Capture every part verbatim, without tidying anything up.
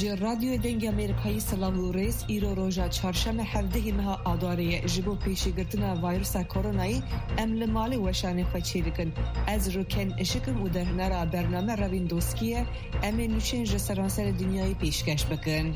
جه رادیو دنگ امریکایی سلام و ریس ایرو روژا چهارشنبه هفده ماه آذر جبو پیشگیرتنا ویروس کرونایی امل مالی وشانی خچی دکن از روکن اشکم و در نرا برنامه روین دوستیه امی نوچین جسرانسر دنیای پیشکش بکن.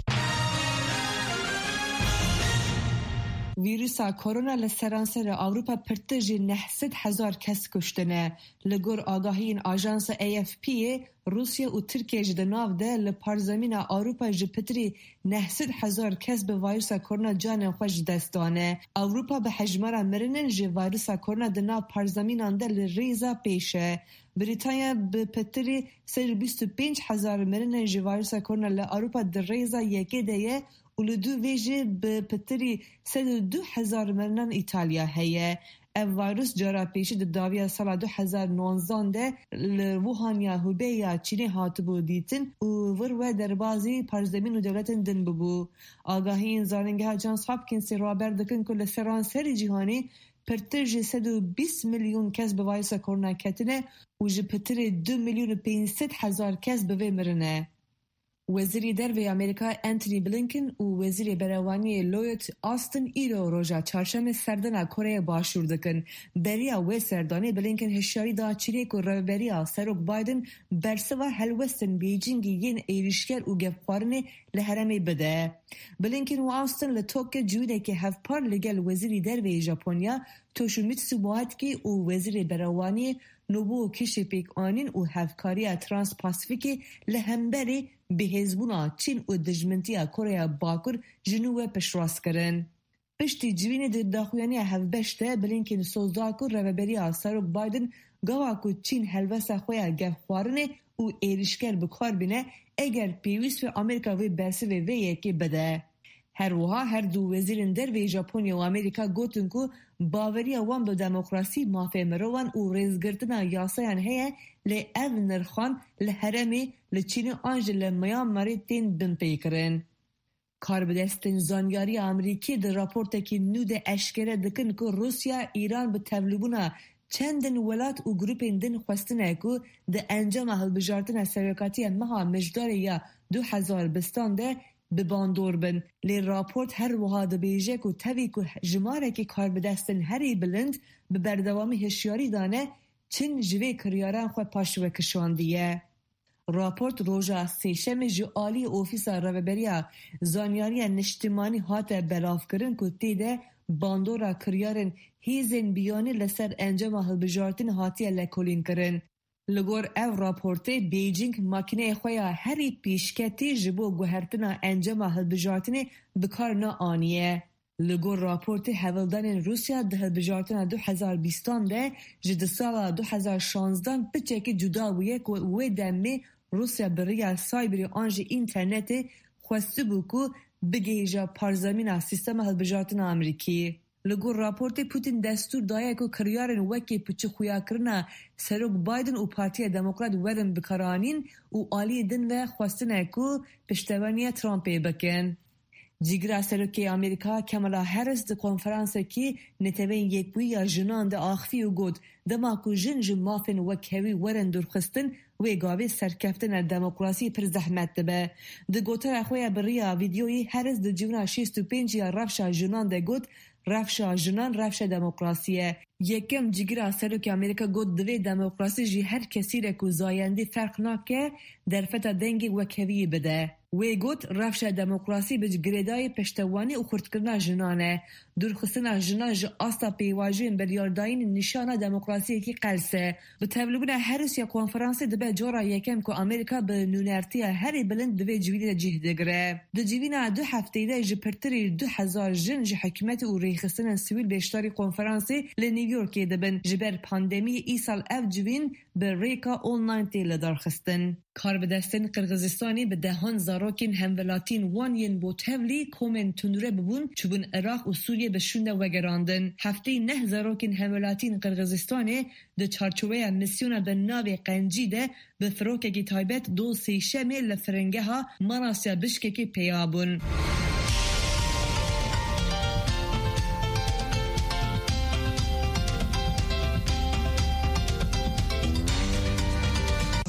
ویروس کرونا لسرانسر اروپا پرتجی نهصد هزار کس کشتنه. لگور آگاهی آژانس ای اف پی روسیه و ترکیه جدناو ده لپارزمین اروپا جپتری نهصد هزار کس به ویروس کرونا جان خوش دستانه. اروپا به حجمارا مرنن جه ویروس کرونا دنا پارزمین آنده لریزا پیشه. بریتانیا به پتری سر بیست و پنج هزار مرنن جه ویروس کرونا لاروپا در ریزا یکی دیه ولدو ویژه به پتری سد دو هزار مرنن ایتالیا هیه. او ویروس جارا پیشی در داویا سال دو هزار و نوزده ده لوهانیا هوبیا چینی هاتبو دیتن و ورو در بازی پارزمین و دولتن دن ببو. آگاهی این زاننگه ها جانس هاپکینسی رابر دکن که لسرانسری جهانی پرتر جه سد و بیست میلیون کس به ویروس کرونا کتنه و جه پتر دو میلیون و پینصد هزار کس به وی مرنه. وزیر دروی امریکا انتونی بلینکن و وزیر بروانی لوید آستن ایرو روژا چهارشنبه سردن کره باشور دکن. بریا و سردانی بلینکن هشیاری دا چریک و روبریا سروک بایدن برسوا هلوستن بیجینگی ین ایریشگر و گفقارن لحرمی بده. بلینکن و آستن لطوک جوده که هفپار لگل وزیر دروی ژاپنیا توشومیتسو مواتکی و وزیر بروانی نوبو کشی پیک آنین و هفکاری ترانس پاسفیکی لهمبری به حزبونا چین و دجمنتیا کره باکر جنوب پشراس کرن. پشتی جوین در داخویانی هفبشته بلینکن سوزاکو روبری سروک بایدن گواکو چین هلوسا خویا گفخوارنه و ایریشگر بکار بینه اگر پیویس و امریکا وی برسی و وی یکی بده. هر وها هر دو وزیرن در وی ژاپنیا و امریکا گوتن کو باوریا وان به دموکراسی مافه مروان و ریزگرتنا یاسایان هیه لی او نرخان لحرمی لچین آنجل میام مریتین بن پیکرن. کار بدستن زانیاری امریکی در راپورت که نود اشکره دکن که روسیا ایران به تولوبونا چندن ولات و گروپین دن خواستنه که ده انجام هلبجارتن سرکاتی مها مجدار یا دو هزار بستانده به باندور بن. لی راپورت هر وها ده بیجه که تاوی که جماره که کار بدستن هری بلند به بردوامی هشیاری دانه چین جوی کریاران خواه پاشوه کشواندیه. راپورت روژا سیشم جعالی اوفیسا روبریا زانیاری نشتمانی هات بلاف کرن که تیده باندورا کریارن هیزن بیانی لسر انجام هلبجارتن هاتی لکولین کرن. لگور او راپورته بیجینگ ماکینه خویا هری پیشکتی جبو گوهرتنا انجام هلبجارتن بکار نا آنیه. لگور راپورته حولدان روسیا ده هلبجارتن دو هزار و بیست ده جد سال دو هزار و شانزده بچه که جدا ویه که وی دمه روسیا برای سایبری آنج اینترنت خواسته بو که بگیجا پارزمین سیستم هلبجارتن امریکی. لگور راپورت پوتین دستور دایه که کریارن وکی پچه خویا کرنا سروک بایدن و پارتی دموکرات ودن بکرانین و آلی دن و خواستنه که پشتوانی ترامپی بکن. جیگرا سروکی امریکا کمالا هرس ده کنفرانسه که نتوین یک بوی یا جنان ده آخفی و گود دما که جن جن مافن وکهوی ورن درخستن و گاوی سرکفتن دموکراسی پر زحمت ده به. ده گوتر اخوی بریا ویدیوی هرس ده جونا شیست و پنج یا رفشا جنان ده گود رفشا جنان رفشا دموکراسیه. یکم جیگرا سروکی امریکا گود دوی دموکراسی جی هر کسی رکو زایندی فرق ناکه در فتا دنگی وکهوی بده. وی گوت رفش دموکراسی بج گریدای پشتوانی و خردکرنا جنانه. درخستنا جنان ج آستا پیواجین بریارداین نشانه دموکراسی کی قلسه. به تولوبنا هرس یا کنفرانسی دبه جورا یکم که امریکا به نونرتی هری بلند دوی جویده جه دگره. دو جوینا دو هفته ده جپرتری دو هزار جن ج حکمت و ریخستن سویل بیشتاری کنفرانسی لنیویورکی دبن جبر پاندمی ای سال اف جوین به ریکا اونلاین تیل درخستن. کار بدستن قرغزستانی به دهان زاروکین همولاتین وانین بو تولي کومن تنوره ببون چوبون عراق و سوریه به شونده وگراندن. هفته نه زاروکین همولاتین قرغزستانی ده چارچوبه مسیونه ده ناوی قنجیده به فروکه تایبت دو سیشمه لفرنگه ها مناسیا بشکه که پیابون.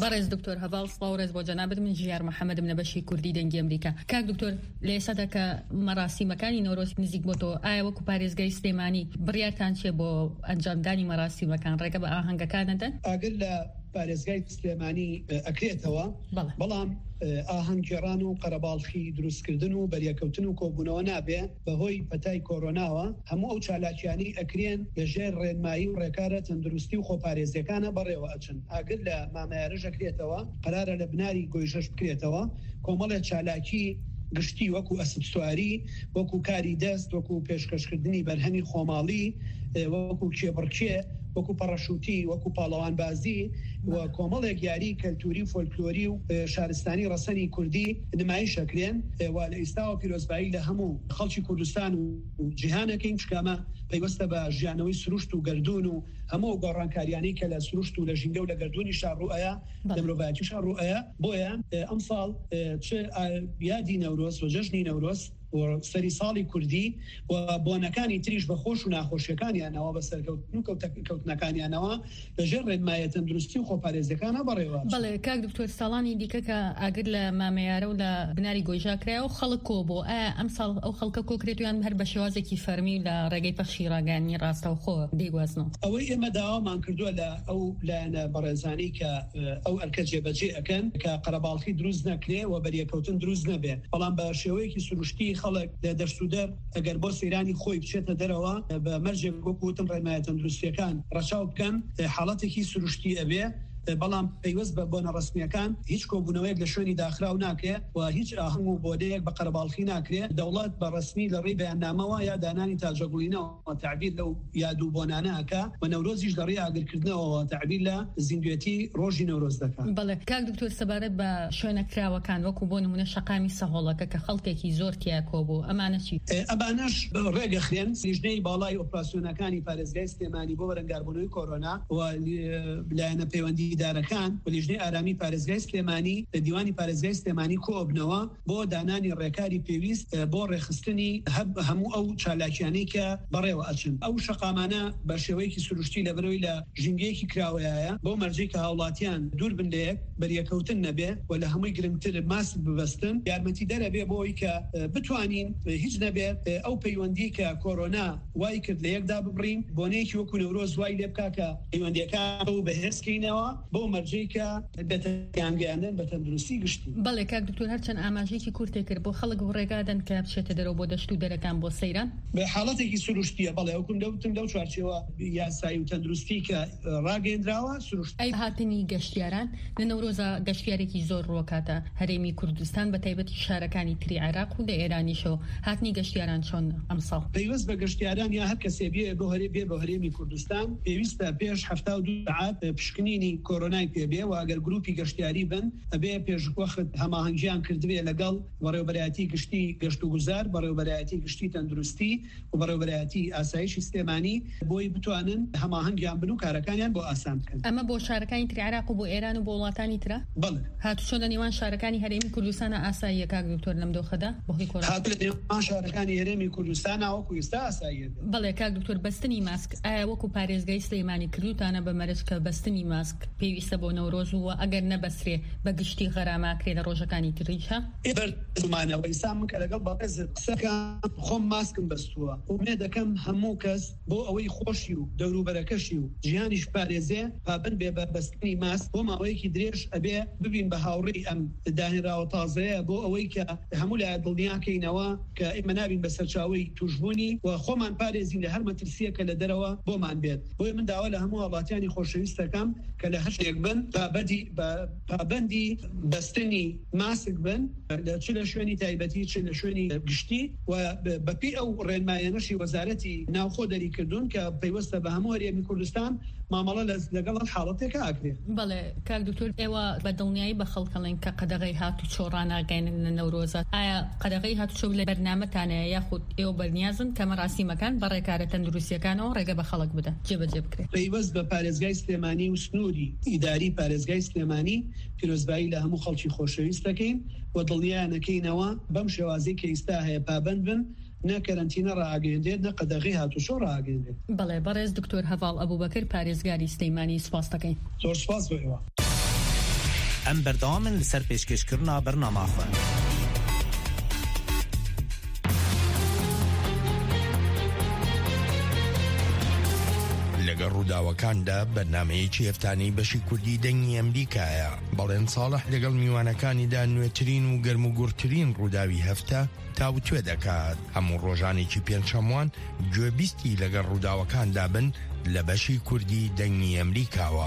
بەڕێز دکتۆر هەڤاڵ سڵاو ڕێز بۆ جەنابەت من ژیار محەممەدم لە بەشی کوردی دەنگی ئەمریکا. کاک دکتۆر لە ئێستادا کە مەراسیمەکانی نۆرۆز نزیک بۆتەوە ئایا وەکو پارێزگای سلێمانی بڕیارتان چێ بۆ ئەنجامدانی مەراسیمەکان ڕێگە بە ئاهەنگەکانەدەن؟ ئەگەر لە پارێزگای سلێمانی ئەکرێتەوە بەڵام ئاهەنگگێڕان و قەرەباڵخی دروستکردن و بەریەکەوتن و کۆبوونەوە نابێ بەهۆی پەتای کۆرۆناوە هەموو ئەو چالاکیانی ئەکرێن لەژێر ڕێنمایی و ڕێکارە تەندروستی و خۆپارێزیەکانە بەڕێوە ئەچن. ئاگر لە مامایارەش ئەکرێتەوە قەرارە لە بناری گۆیژەش بکرێتەوە کۆمەڵێ چالاکی گشتی وەکو ئەسپسواری وەکو کاری دەست وەکو پێشکەشکردنی بەرهەمی خۆماڵی وەکو کێبڕکێ وەکو پەڕەشوتی وەکو پاڵەوان بازی و کۆمەڵێک یاری کەلتوری فۆلکلۆری و شارستانی ڕەسەنی کوردی نمایش ئەکرێن و لە ئێستاوە پیرۆزبایی لە هەموو خەڵکی کوردستان و جیهانەکەین چکامە پەیوەستە بە ژیانەوەی سروشت و گەردون و هەموو گۆڕانکاریانەی کە لە سروشت و لە ژینگە و لە گەردونی شارڕوئەیە لە مرۆڤایەتی شارڕوئەیە بۆیە ئەم ساڵ چ یادی نەورۆز و جەژنی نەورۆز سەری ساڵی کوردی و بۆنەکانی تریش بە خۆش و ناخۆشیەکانیانەوە بە سەرکەوتن و کەوتنەکانیانەوە لەژێر ڕێنمایە تەندروستی و خۆپارێزیەکانە بەڕێوە. بەڵێ کاک دکتۆر ساڵانی دیکە کە ئاگر لە مامەیارە و لە بناری گۆیژا کرایەوە و خەڵک کۆ بۆ ئایا ئەم ساڵ ئەو خەڵکە کۆکرێتیان هەر بە شێوازێکی فەرمی و لە ڕێگەی پەخشی ڕاگەیاندنی ڕاستەوخۆ دەیگوازنەوە؟ ئەوەی ئێمە داوامان کردووە لە ئەو لایەنە بەڕێزانی کە ئەو ئەرکە جێبەجێ ئەکەن کە قەرەباڵخی دروست نەکرێ و بەریەکەوتن دروست نەبێ بەڵام بە شێوەیەکی سروشتی خەڵک لە دەرسودەر ئەگەر بۆ سەیرانی خۆی بچێتە دەرەوە بە مەرجێک وەکوتم ڕێنمایە تەندروستیەکان ڕەچاو بکەن حاڵەتێکی سروشتی ئەبێ بەڵام پەیوەست بە بۆنە ڕسمیەکان هیچ کۆبوونەوەیەک لە شوێنی داخراو ناکرێ و هیچ ئاهەنگ و بۆدەیەک بە قەرەباڵخی ناکرێ. دەوڵەت بە ڕسمی لە ڕێی بەیاننامەوە یا دانانی تاجەگوڵینەوە تعبیر لەو یادوو بۆنانە ئەکا و نەورۆزیش لە ڕێی ئاگرکردنەوە تعبیر لە زیندوێتی ڕۆژی نەورۆز دەکات. بەڵێ کاک دکتۆر سەبارەت بە شوێنە کراوەکان وەکو بۆ نمونە شەقامی سەهۆڵەکە کە خەڵکێکی زۆر تیا کۆبوو ئەمانە چی؟ ئەمانەش ڕێگەخرێن لیژنەی باڵای ئۆپراسیۆنەکانی پارێزگای سلێمانی بۆ بەرەنگاربوونەوەی کۆرۆنا و لایەنە پەیوەندیدارەکان لیژنەی ئارامی پارێزگای سلێمانی لە دیوانی پارێزگای سلێمانی کۆبنەوە بۆ دانانی ڕێکاری پێویست بۆ ڕێخستنی هەموو ئەو چالاکیانەی کە بەڕێوە ئەچن. ئەو شەقامانە بە شێوەیەکی سروشتی لە بەرەوەی لە ژینگەیەکی کراوەیە بۆ مەرجەی کە هاوڵاتیان دوور بن لەیەک بەریەکەوتن نەبێ و لە هەمووی گرنگتر ماسک ببەستن یارمەتی دەرەبێ بۆی کە بتوانین هیچ نەبێت ئەو پەیوەندی کە کۆرۆنا وای کرد لە یەکدا ببڕین بۆنەیەکی وەکو نەورۆز وای لێ بکا کە پەیوەندیەکان بەهێزکەینەوە بۆ مەرجەی کە دەتەیانگەیاندن بە تەندروستی گشتی. بەڵێ کاک دکتۆر هەرچەند ئاماژەیەکی کورتێ کرد بۆ خەڵک ڕێگادەن کە بچێتە دەرەوە بۆ دەشت و دەرەکان بۆ سەیران بە حاڵەتێکی سروشتیە. بەڵێ وەکوم دەوتم لەو چوارچێوە یاسایی و تەندروستی کە ڕاگەیەندراوە سروشتی. ئەی هاتنی گەشتیاران لە نەورۆزە گەشتیارێکی زۆر ڕۆکاتە هەرێمی کوردستان بە تایبەتی شارەکانی تری عێراق و لە ئێرانیشەوە هاتنی گەشتیاران چۆن ئەم ساڵ؟ پەیوەست بە گەشتیاران یا هەر کەسێ بێ بۆ هەرێ بێ بە هەرێمی کوردستان پێویستە پێش هەفتا و دوو سەعات پشکنینی کۆرۆنای پێبێ و ئەگەر گروپی گەشتیاری بن ئەبێ پێشوەخت هەماهەنگیان کردوێ لەگەڵ بەڕێوەبەرایەتی گشتی گەشت و گوزار بەڕێوەبەرایەتی گشتی تەندروستی و بەڕێوەبەرایەتی ئاسایشی سلێمانی بۆی بتوانن هەماهەنگیان بن و کارەکانیان بۆ ئاسان بکەن. ئەمە بۆ شارەکانی تری عێراق و بۆ ئێران و بۆ وڵاتانی ترە؟ بەڵێ. هاتوچۆ لە نێوان شارەکانی هەرێمی کوردستانە ئاساییە کاک دکتۆر لەم دۆخەدا بەهۆی کۆرۆنا؟ هاتو لە نێوان شارەکانی هەرێمی کوردستانە وەکو ئێستا ئاساییە. بەڵێ کاک دکتۆر بەستنی ماسک ئایا وەکو پارێزگای سلێمانی کردوتانە بە مەرج کە بەستنی ماسک پێویستە بۆ نەورۆز و ئەگەر نەبەسرێ بە گشتی غەراماکرێ لە ڕۆژەکانی تریشە؟ بەرزمانەوەی سام کە لەگەڵ باقز قسەکان خۆم ماسکم بەستووە ومێ دەکەم هەموو کەس بۆ ئەوەی خۆشی و دەوروبەرەکەشی و جیهانیش پارێزێ پابند بێ بە بەستنی ماسک بۆ ماوەیەکی درێژ ئەبێ ببین بە هاوڕێی ئەم داهێراوە تازەیە بۆ ئەوەی کە هەموو لای دڵنیاکەینەوە کە ئێمە نابین بە سەرچاوەی توشبوونی و خۆمان پارێزین لە هەر مەترسیەکە لە دەرەوە بۆمان بێت. بۆی من داوا لە هەموو وڵاتیانی خۆشەویستەکەم کە لە هەشتێک بن بابەدی پابندی بەستنی ماسک بن چ لە شوێنی تایبەتی چ لە شوێنی گشتی و بەپی ئەو ڕێنمایەنەشی وەزارەتی ناوخۆ دەریکردوون کە پەیوەستە بە هەموو هەرێمی کوردستان مامەڵە لەگەڵ حاڵەتێکە ئاکرێت. بەڵێ کاک دکتۆر ئێوە بە دڵنیایی بە خەڵکەڵێن کە قەدەغەی هاتوچۆ ڕاناگەینن لە نەورۆزات ئایا قەدەغەی هاتوچۆ لە بەرنامەتانەیە یاخود ئێوە بەرنیازن کە مەراسیمەکان بە ڕێکارە تەندروستیەکانەوە ڕێگە بە خەڵک بدەن جێبەجێ بکرێت؟ پەیوەست بە پارێزگای سلێمانی و سنووری ئیداری پارێزگای سلێمانی پیرۆزبایی لە هەموو خەڵکی خۆشەویست دەکەین و دڵنیایانەکەینەوە بەم شێوازەی کە ئێستا هەیە پابند بن نە کەرەنتینە ڕاگەیەندێت نە قەدەغی هاتوچۆ ڕاگەیەندێت. بەڵێ بەڕێز دکتۆر هەڤاڵ ئەبوبەکر پارێزگاری سلێمانی سوپاس دەکەین. زۆر سوپاس بۆ ئێوە. ام بردوامن لسر پیشکشکرنا برنامه خواه. لەگەڵ ڕووداوەکاندا بەرنامەیەکی هەفتانەی بەشی کوردی دەنگی ئەمریکایە. بەڵێن ساڵح لەگەڵ میوانەکانیدا نوێترین و گەرم و گورترین ڕووداوی هەفتە تاوتوێ دەکات. هەموو ڕۆژانێکی پێنجشەموان گوێبیستی لەگەڵ ڕووداوەکاندا بن لە بەشی کوردی دەنگی ئەمریکاوە.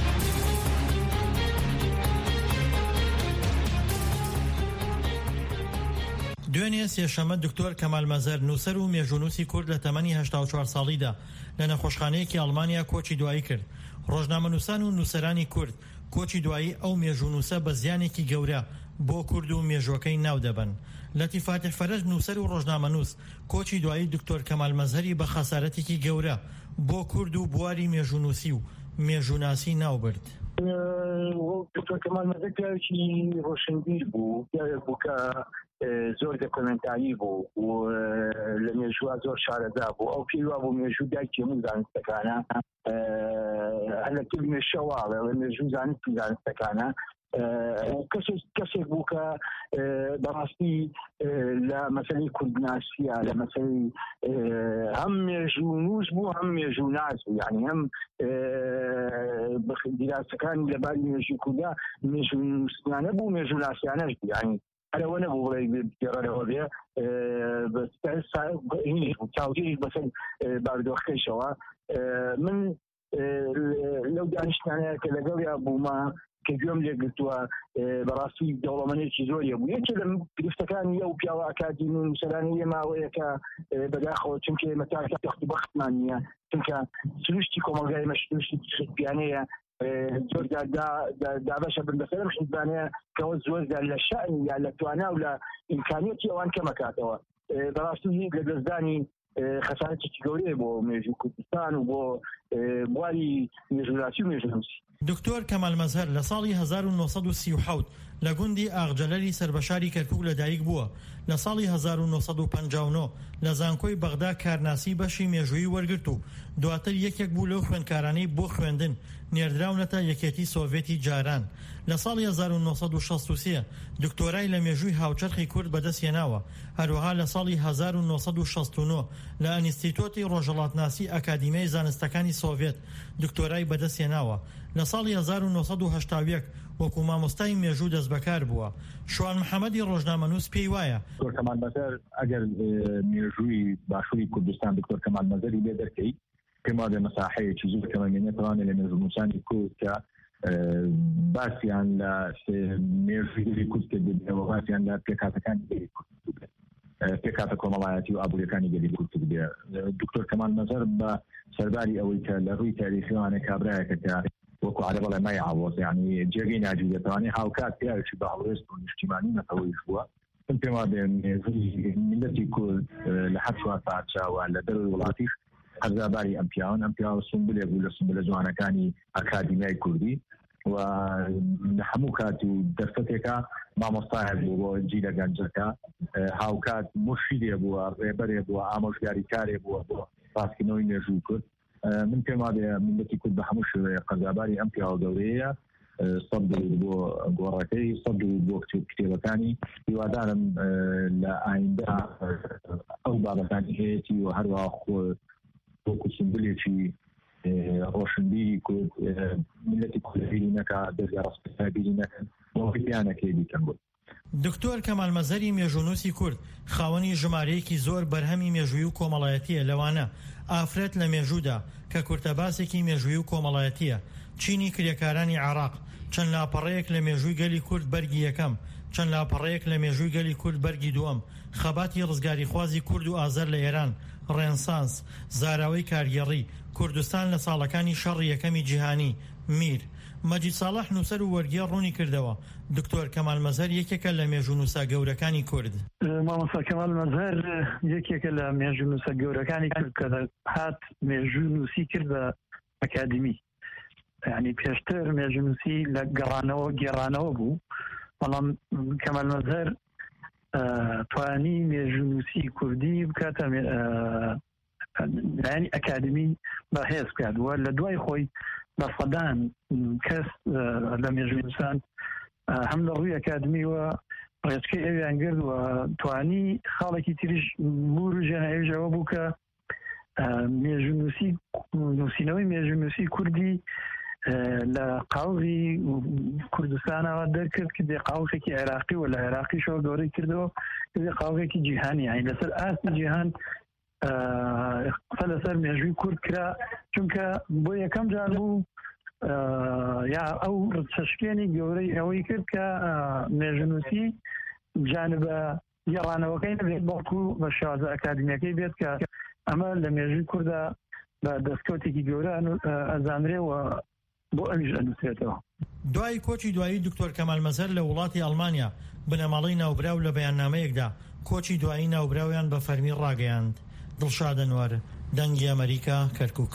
دوێنێ سێشەمە دکتۆر کەمال مەزەر نووسەر و مێژوونووسی کورد لە تەمەنی هەشتا و چوار ساڵیدا لە نەخۆشخانەیەکی ئەڵمانیا کۆچی دوایی کرد. ڕۆژنامەنووسان و نووسەرانی کورد کۆچی دوایی ئەو مێژوونووسە بە زیانێکی گەورە بۆ کورد و مێژوەکەی ناو دەبن. لەتی فاتح فەرەج نووسەر و ڕۆژنامەنووس کۆچی دوایی دکتۆر کەمال مەزەری بە خەسارەتێکی گەورە بۆ کورد و بواری مێژوونووسی و مێژووناسی ناو برد. دکتۆر کەمال مەزەر پیاوێکی ڕۆشنبیر بوو، پیاوێک بوو کە زۆر دەکۆمنتایی بوو و لە مێژووە زۆر شارەزا بوو. ئەو پێیوا بوو مێژوو دایکی هەموو زانستەکانە، هەلەکتر مێشەواڵە لە مێژوو زانستی زانستەکانە. کەسێک بوو کە بەڕاستی لە مەسەلەی کوردناسیە، لە مەسەلەی هەم مێژوونووس بوو هەم مێژووناس بوو، یعنی هەم دیراسەکانی لەباری مێژووی کووردا مێژوونووسیانە بوو مێژووناسیانەش بوو، یعنی هەرەوە نەبوو بڵێ گێڕەرەوە بێ چاودێری بەسەر بارودۆخەکەیشەوە. من لەو دانیشتانەیە کە لەگەڵیا بوومە کە گوێم لێگرتووە بەڕاستی دەوڵەمەندێکی زۆریە بوو. یەکێ لە گرفتەکانی ئەو پیاوە ئاکادیمی و نووسەرانی ئێماوەیە کە بەداخەوە چونکە ئێمە تاکە تەختی بەختمان نییە، چونکە سروشتی کۆمەلگای ئێمە سروشتی حزبیانەیە، زۆر دابەشە بن بەسەر حزبانەیە کەەوە زۆردا لە شەئنی یا لە توانا و لە ئیمکانیەتی ئەوان کەمەکاتەوە. بەڕاستی لە دەستدانی خەسارەتێکی گەورەیە بۆ مێژووی کوردستان و بۆ بواری مێژووناسی و مێژوونووسی. دکتۆر کەمال مەزهەر لە ساڵی هەزار و نۆسەد و سی و حەوت لە گوندی ئاغجەلەری سەربەشاری کەرکووک لەدایک بووە. لە ساڵی هەزار و نۆسەد و پەنجا و نۆ لە زانکۆی بەغدا کارناسی بەشی مێژووی وەرگرت و دواتر یەکێک بوو لەو خوێندکارانەی بۆ خوێندن نێردراونەتە یەکێتی سۆڤێتی جاران. لە ساڵی هەزار و نۆسەد و شەست و سێ دکتۆرای لە مێژووی هاوچەرخی کورد بەدەستهێناوە. هەروەها لە ساڵی هەزار و نۆسەد و شەست و نۆ لە ئەنیستیتۆتی ڕۆژهەڵاتناسی ئەکادیمیای زانستەکانی سۆڤێت دکتۆرای بەدەستهێناوە. لە ساڵی هەزار و نۆسەد و هەشتا و یەک وەکو مامۆستای مێژوو دەست بەکار بووە. شوان محەممەدی ڕۆژنامەنووس پێی وایە دکتۆر کەمال مەزەر ئەگەر مێژووی باشووری کوردستان دکتۆر کەمال مەزەری لێ دەرکەی پێم وایە مەساحەیەکی زۆر کەمەمێنێت تەوانێت لە مێژوونووسانی کورد کە باسییان لە مێژووی کورد کردبێەوە باسییان لە پێکاتەکانی گەلی کورد بێت، پێکاتە کۆمەڵایەتی و ئابوووریەکانی گەلی کورد بێت. دکتۆر کەمال مەزەر بە سەرباری ئەوەی کە لە ڕووی تاریخیوانە کابرایەکە کە وەکو عەرە بەڵێ مایعوەز، یعنی جێگەی ناجی دەتوانێت هاوکات پیاوێکی بەهەڵوێست و نیشتیمانی نەتەوەیش بووە. من پێم وایە مێژووی میلەتی کورد لە حەد چوار پادشاوە لە دەروی وڵاتیش هەرزاباری ئەم پیاون ئەم پیاوە سمبولێک بوو لە سمبولە جوانەکانی ئەکادیمیای کوردی و لە هەموو کات و دەرفەتێکە مامۆستایەک بوو بۆ جیلە گەنجەکە، هاوکات مرشیدێ بووە، ڕێبەرێ بووە، ئامۆژگاریکارێ بووە بۆ ڕاستکردنەوەی مێژووی کورد. من پێم وایە میلەتی کورد بە هەموو شێوەیە قەرزاباری ئەم پیاوە گەورەیە. سەد دەرود بۆ گۆڕەکەی، سەد دەرود بۆ کتێبەکانی. هیوادارم لە ئایندا ئەو بابەتانی هەیەی و هەروەها خۆ وەکو سمبولێکی ڕۆشنبیری کورد میلەتی کوردبیری نەکا، دەستگا ڕاستپێکردنی نەکەن، وەڵیانەکەی دیکەن بوو. دکتۆر کەمال مەزەری مێژوونووسی کورد خاوەنی ژمارەیەکی زۆر بەرهەمی مێژووی و کۆمەڵایەتیە. لەوانە ئافرەت لە مێژوودا کە کورتەباسێکی مێژووی و کۆمەڵایەتیە، چینی کرێکارانی عێراق، چەند لاپەڕەیەک لە مێژووی گەلی کورد بەرگی یەکەم، چەند لاپەڕەیەک لە مێژووی گەلی کورد بەرگی دووەم، خەباتی ڕزگاری خوازی کورد و ئازەر لە ئێران، ڕێنسانس، زاراوەی کارگێڕی، کوردستان لە ساڵەکانی شەڕی یەکەمی جیهانی، میر. مەجید ساڵح نووسەر و وەرگێڕ ڕوونی کردەوە دکتۆر کەمال مەزەر یەکێکە لە مێژوونووسە گەورەکانی کورد. مامۆستا کەمال مەزەر یەکێکە لە مێژوونووسە گەورەکانی کورد کە هات مێژوونووسی کرد بە ئەکادیمی، یعنی پێشتر مێژوونووسی لە گەڕانەوە گێڕانەوە بوو، بەڵام کەمال مەزەر توانی مێژوونووسی کوردی بکاتە لایەنی ئەکادمی بەهێز بکات. وە لە دوای خۆی بە سەدان کەس لە مێژوونووسان هەم لە ڕووی ئەکادمیوە ڕێچکەی ئەویان گرت و توانی خاڵێکی تریش بور و ژێنەویژەوە بوو کە مێژونووسی نووسینەوەی مێژونووسی کوردی لە قاوغی کوردستانەوە دەرکرد کە دێ قاوغێکی عێراقی و لە عێراقیشەوە گەورەی کردەوە دێ قاوغێکی جیهانی یعنی لەسەر ئاستی جیهان قسە لەسەر مێژووی کورد کرا چونکە بۆ یەکەم جار بوو یا ئەو ڕچەشکێنی گەورەی ئەوەی کرد کە مێژونووسی جانبە گێڕانەوەکەی نەبێت بەڵکو بە شازە ئەکادمیەکەی بێت کە ئەمە لە مێژووی کووردا بە دەستکەوتێکی گەورە ئەزانرێەوە بۆ ئەویش ئەنووسێتەوە. دوای کۆچی دوایی دکتۆر کەمال مەزەر لە وڵاتی ئەڵمانیا بنەماڵەی ناوبراو لە بەیاننامەیەکدا کۆچی دوایی ناوبراویان بە فەرمی ڕاگەیاند. دڵشاد ئەنوار، دەنگی ئەمریکا، کەرکووک.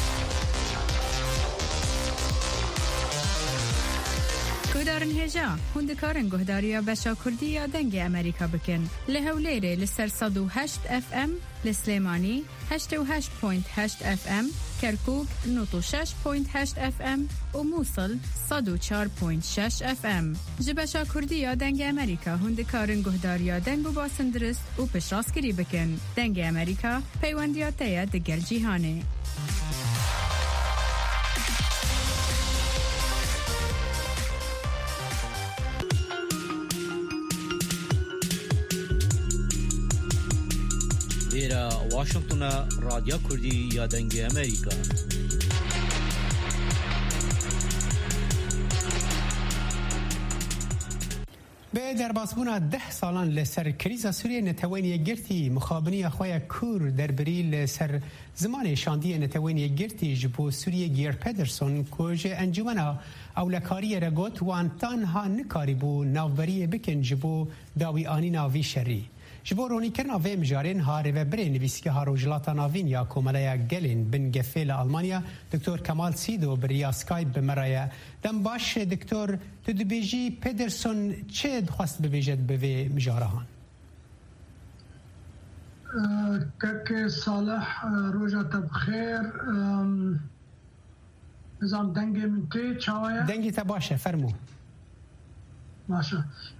گۆدارن هێژا هوندەکارن گۆهداریە بەشا کوردی یا دەنگی ئەمریکا بکەن لە هەولێرێ لەسەر سەد و هەشت ئەف ئەم لە سلێمانی هەشتە و هەشت پۆینت هەشت ئەف ئەم کەرکووک نۆت و شەش پۆینت هەشت ئەف ئەم و مووسڵ سەد و چوار پۆینت شەش ئەف ئەم. ji بەشا کوردی یا دەنگی ئەمریکا هوندەکارن گۆهداریە دەنگ و باسن درست و پشتڕاستکردی بکەن. دەنگی ئەمریکا پەیوەندیاتەیە دەگەل جیهانێ. لێرە واشنگتنە رادیۆ کوردی یا دەنگی ئەمریکا. بە دەرباسبوونا ده ساڵان لەسەر کریزا سووریە نەتەوەین یەکگرتی مخابنی ئەخوایە کوور دەربری لەسەر زمانی شاندیە نەتەوەین یەکگرتی ji بۆ سووریە گیر پەدرسۆن کۆژە ئەنجومەنا ئەولەکاریە رەگوت وان تانها نکاری بوو ناوبەریە بکن ji بۆ داوی ئانی ناوی شەری. ji bo ronîkirina vê mijarên harêveberê nivîsgeha Rojhilata Navîn ya Komeleya Gelên bin Gefê li Almanya Doktor Kemal Sîdo bi riya Skype bi me re ye. Dem baş Doktor tu dibêjî Pederson çê dixwast bibêje bi vê mijarahan? Keke salih roja te bixêr. Nizam dengê min tê çawa ye? Dengê te baş e fermû. Baş e.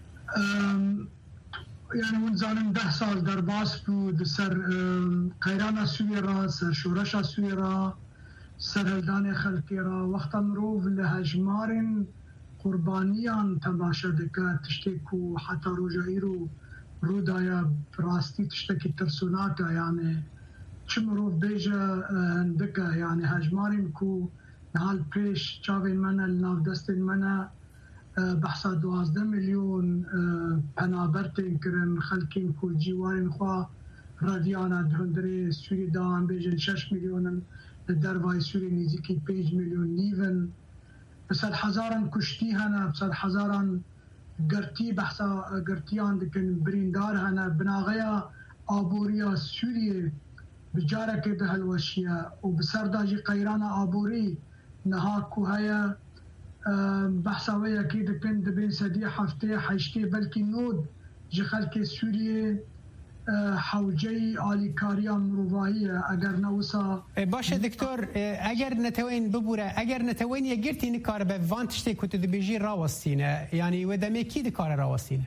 Yani ونزانم ده سال در باس بود سر قیران سوریه را سر شورش سوریه را سر هلدان خلقی را وقتا مروف لهجمارن قربانیان تماشا دکه تشتیکو حتی روجایی رو رو دایا براستی تشتکی ترسوناتا yani چه مروف بیجه دکه yani هجمارن کو نهال پیش چاوین منه لناف دستین منه بحثا دوازده میلیون پنابرتین کرن خلکین کو جیوارین خوا رادیانا دهندری سوری دان بیجن شش میلیونن دروای سوری نزدیکی پنج میلیون نیون بسد هزاران کشتی هنه بسد هزاران گرتی بحثا گرتیان دکن بریندار هنه بناغیا آبوریا سوریه بجاره که به هلوشیه و بسرداجی قیران آبوری نها کو هیا بحثاوية كي دكن دبين سدي حفتي حشتي بلكي نود جي خلق سوريا حوجي آلی کاریا مرواییه اگر نوسا باشه دکتر اگر نتوین ببوره اگر نتوین یگرتی نکار به وانتشتی کت دبیجی راوستینه یعنی و دمی کی دکار راوستینه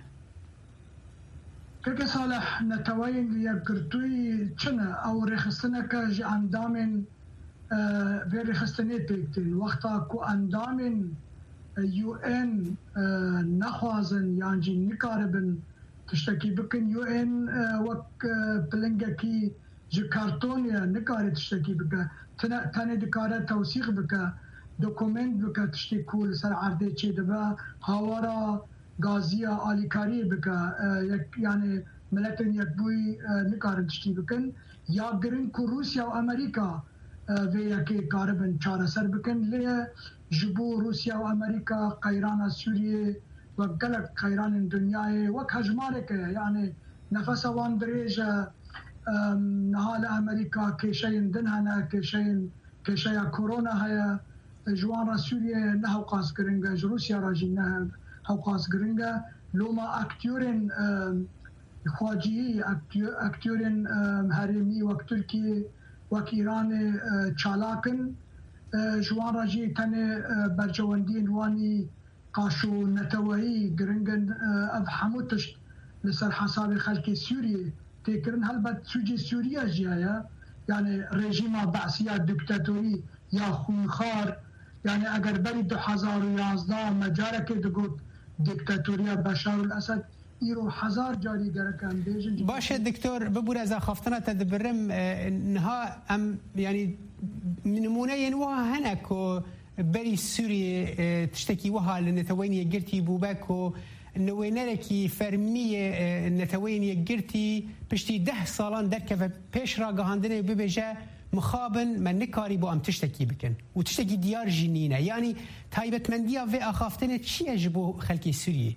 که صالح نتوین یگرتوی چنه او رخصتنه که جی اندامن به رخصتنه پیکتین وقتا کو اندامن یو ان نخوازن یعنی جی نکاربن تشتكي بكن يو ان وك بلنجكي جي كارتونيا نكاري تشتكي بك تاني دكارة توثيق بك دوكومنت بك تشتكي لسر عردي تشي دبا هاورا غازية آليكاري بك يعني ملتن يكبوي نكاري تشتكي بكن يا گرن كو روسيا وامريكا ويا كي كاربن چارة سر بكن ليه جبو روسيا وامريكا قيران سوريا وقلق خيران الدنيا وكهجمارك يعني نفس وان دريجة نهال أمريكا كشيء دنهنا كشيء كشيء كورونا هيا جوان سوريا نهو قاس قرنجا روسيا راجينا هو قاس قرنجا لوما أكتورين خواجي أكتورين هرمي وتركي وكيران چالاكن جوان راجي تاني برجواندين واني قاشو نتوهي قرنجن أف حموتش لسر حساب خلق سوريا تكرن هلبت سوجي سوريا جاية يعني رژیم بعثی دیکتاتوری یا خونخوار یعنی اگر بری دو هزار و یازده مجاره که دگوت دیکتاتوری بشار الاسد ایرو هزار جاری گرکن بیجن باشه دکتر ببور از خافتنا تدبرم نها ام یعنی نمونه ینوها هنک و بری سوریه تشتکی وها لنتوینی گرتی بوبک و نوینرکی فرمی نتوینی گرتی پشتی ده سالان درکه پیش را گهاندنه ببیجه مخابن من نکاری با ام تشتکی بکن و تشتکی دیار جنینه یعنی تایبتمندیا و اخافتنه چیه جبو خلکی سوریه؟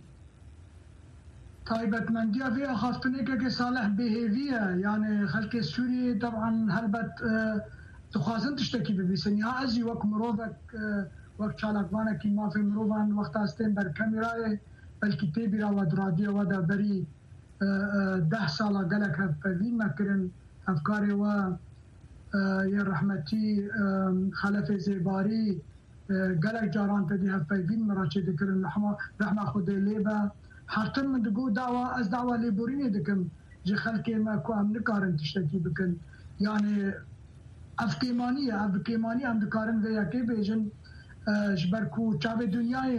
تایبتمندیا و اخافتنه که صالح بهیویه یعنی خلکی سوریه طبعا هلبت تخوازن تشتکی ببیسن یا ازی وک مروفک وک چالکوانه که ما فی مروفان وقت هستیم بر کمیرای بلکه تیبی را و درادیه و دا بری ده ساله گلک هفوین مکرن افکاری و یا رحمتی خلف زیباری گلک جاران تدی هفوین مراچه دکرن رحمه خود لیبه حرتن من دگو دعوه از دعوه لیبورینی دکم جی خلکی ما کو هم نکارن تشتکی بکن یعنی افکیمانی افکیمانی هم دکارن و یکی بیجن جبرکو چاوه دنیای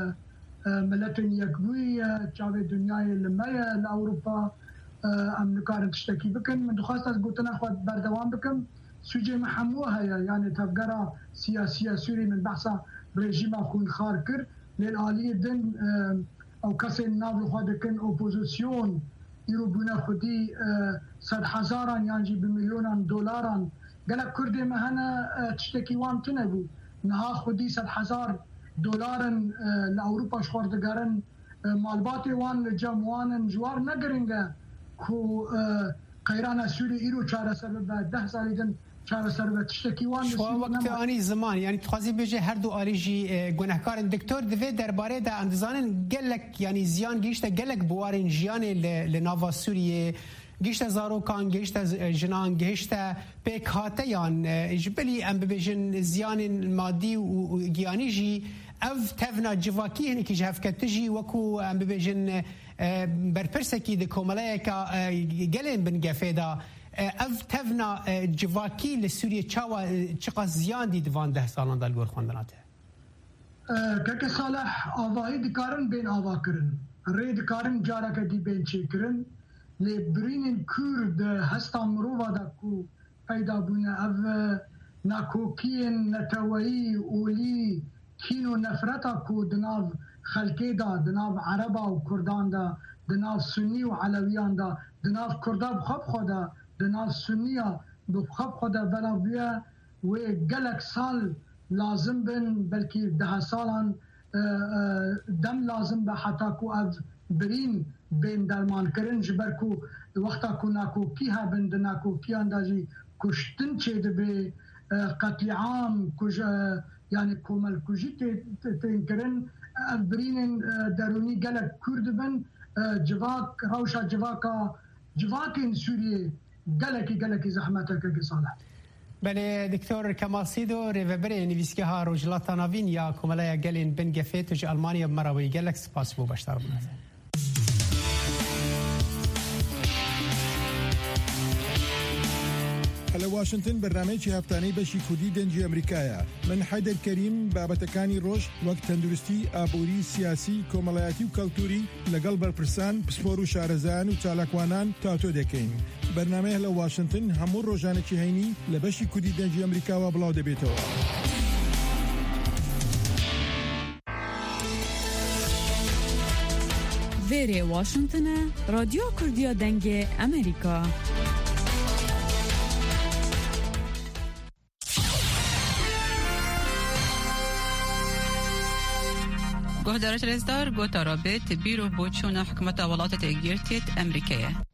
ملتن یکبوی چاوه دنیای لمیه لأوروپا ام نکارن تشتکی بکن من دخواست از گوتنا خود بردوام بکن سوجه محموه هیا یعنی تفگرا سیاسی سوری من بحثا رژیم خون خار کر لیل آلی دن او کسی ناو خود کن اپوزیسیون ایرو بونه خودی صد هزاران یعنی بمیلیونان دولاران گلک کرده مهنه تشتکی وان تنه بود نها خودی صد هزار دلارن لأوروپا شخوردگرن مالبات وان لجموان جوار نگرنگه کو قیران سوری ایرو چاره سر به ده سالیدن چاره سر به تشتکی وان شو وقت آنی زمان یعنی تخوازی بجه هر دو آلیجی گناهکارن دکتر دوی درباره ده اندزانن گلک یعنی زیان گیشته گلک بوارن جیان لناوا سوریه گیشته زاروکان گیشته جنان گیشته پیک هاته یان جبلی ام ببیجن زیان مادی و گیانی جی اف تفنا جواکی هنی که جهف کتجی وکو ام ببیجن برپرسکی ده کوملای که گلین بن گفیدا اف تفنا جواکی لسوریه چاوا چقا زیان دی دوان ده سالان دل گور خوندناته که صالح آواهی دکارن بین آوا کرن ری دکارن جارا که دی بین چی کرن لبرین کرد هستا مروفا دا کو پیدا بونه او ناکوکین نتوهی اولی کینو نفرتا کو دناو خلقی دا دناو عربا و کردان دا دناو سنی و علویان دا دناو کردا بخب خودا دناو سنیا بخب خودا بلا بیا و گلک سال لازم بن بلکه ده سالان دم لازم به حتا کو او برین بین درمان کرن جبرکو وقتا کو ناکوکی ها بند ناکوکی اندازی کشتن چیده به قتل عام کج یعنی کومل کجی تین کرن برین درونی گلک کرد بن جواک روشا جواکا جواکین سوریه گلکی گلکی زحمتا که صالح بله دکتر کمال سیدو ریوبری نویسکه ها روجلاتا نوین یا کوملای گلین بن گفیت و آلمانیا مراوی گلک سپاس بو باشتر بنازه لە واشنگتن بەرنامەیەکی هەفتانەی بەشی کوردی دەنجی ئەمریکایە من حەیدەر کەریم بابەتەکانی ڕۆژ وەک تەندروستی ئابووری سیاسی کۆمەڵایەتی و کەلتوری لەگەڵ بەرپرسان پسپۆر و شارەزایان و چالاکوانان تاتۆ دەکەین بەرنامەیە لە واشنگتن هەموو ڕۆژانێکی هەینی لە بەشی کوردی دەنجی ئەمریکاوە بڵاو دەبێتەوە وێرێ واشنگتنە رادیۆ کوردیە دەنگێ ئەمریکا گهدارت رزدار گوتا رابط بیرو بوچون حکمت ولاتت اگیرتیت امریکیه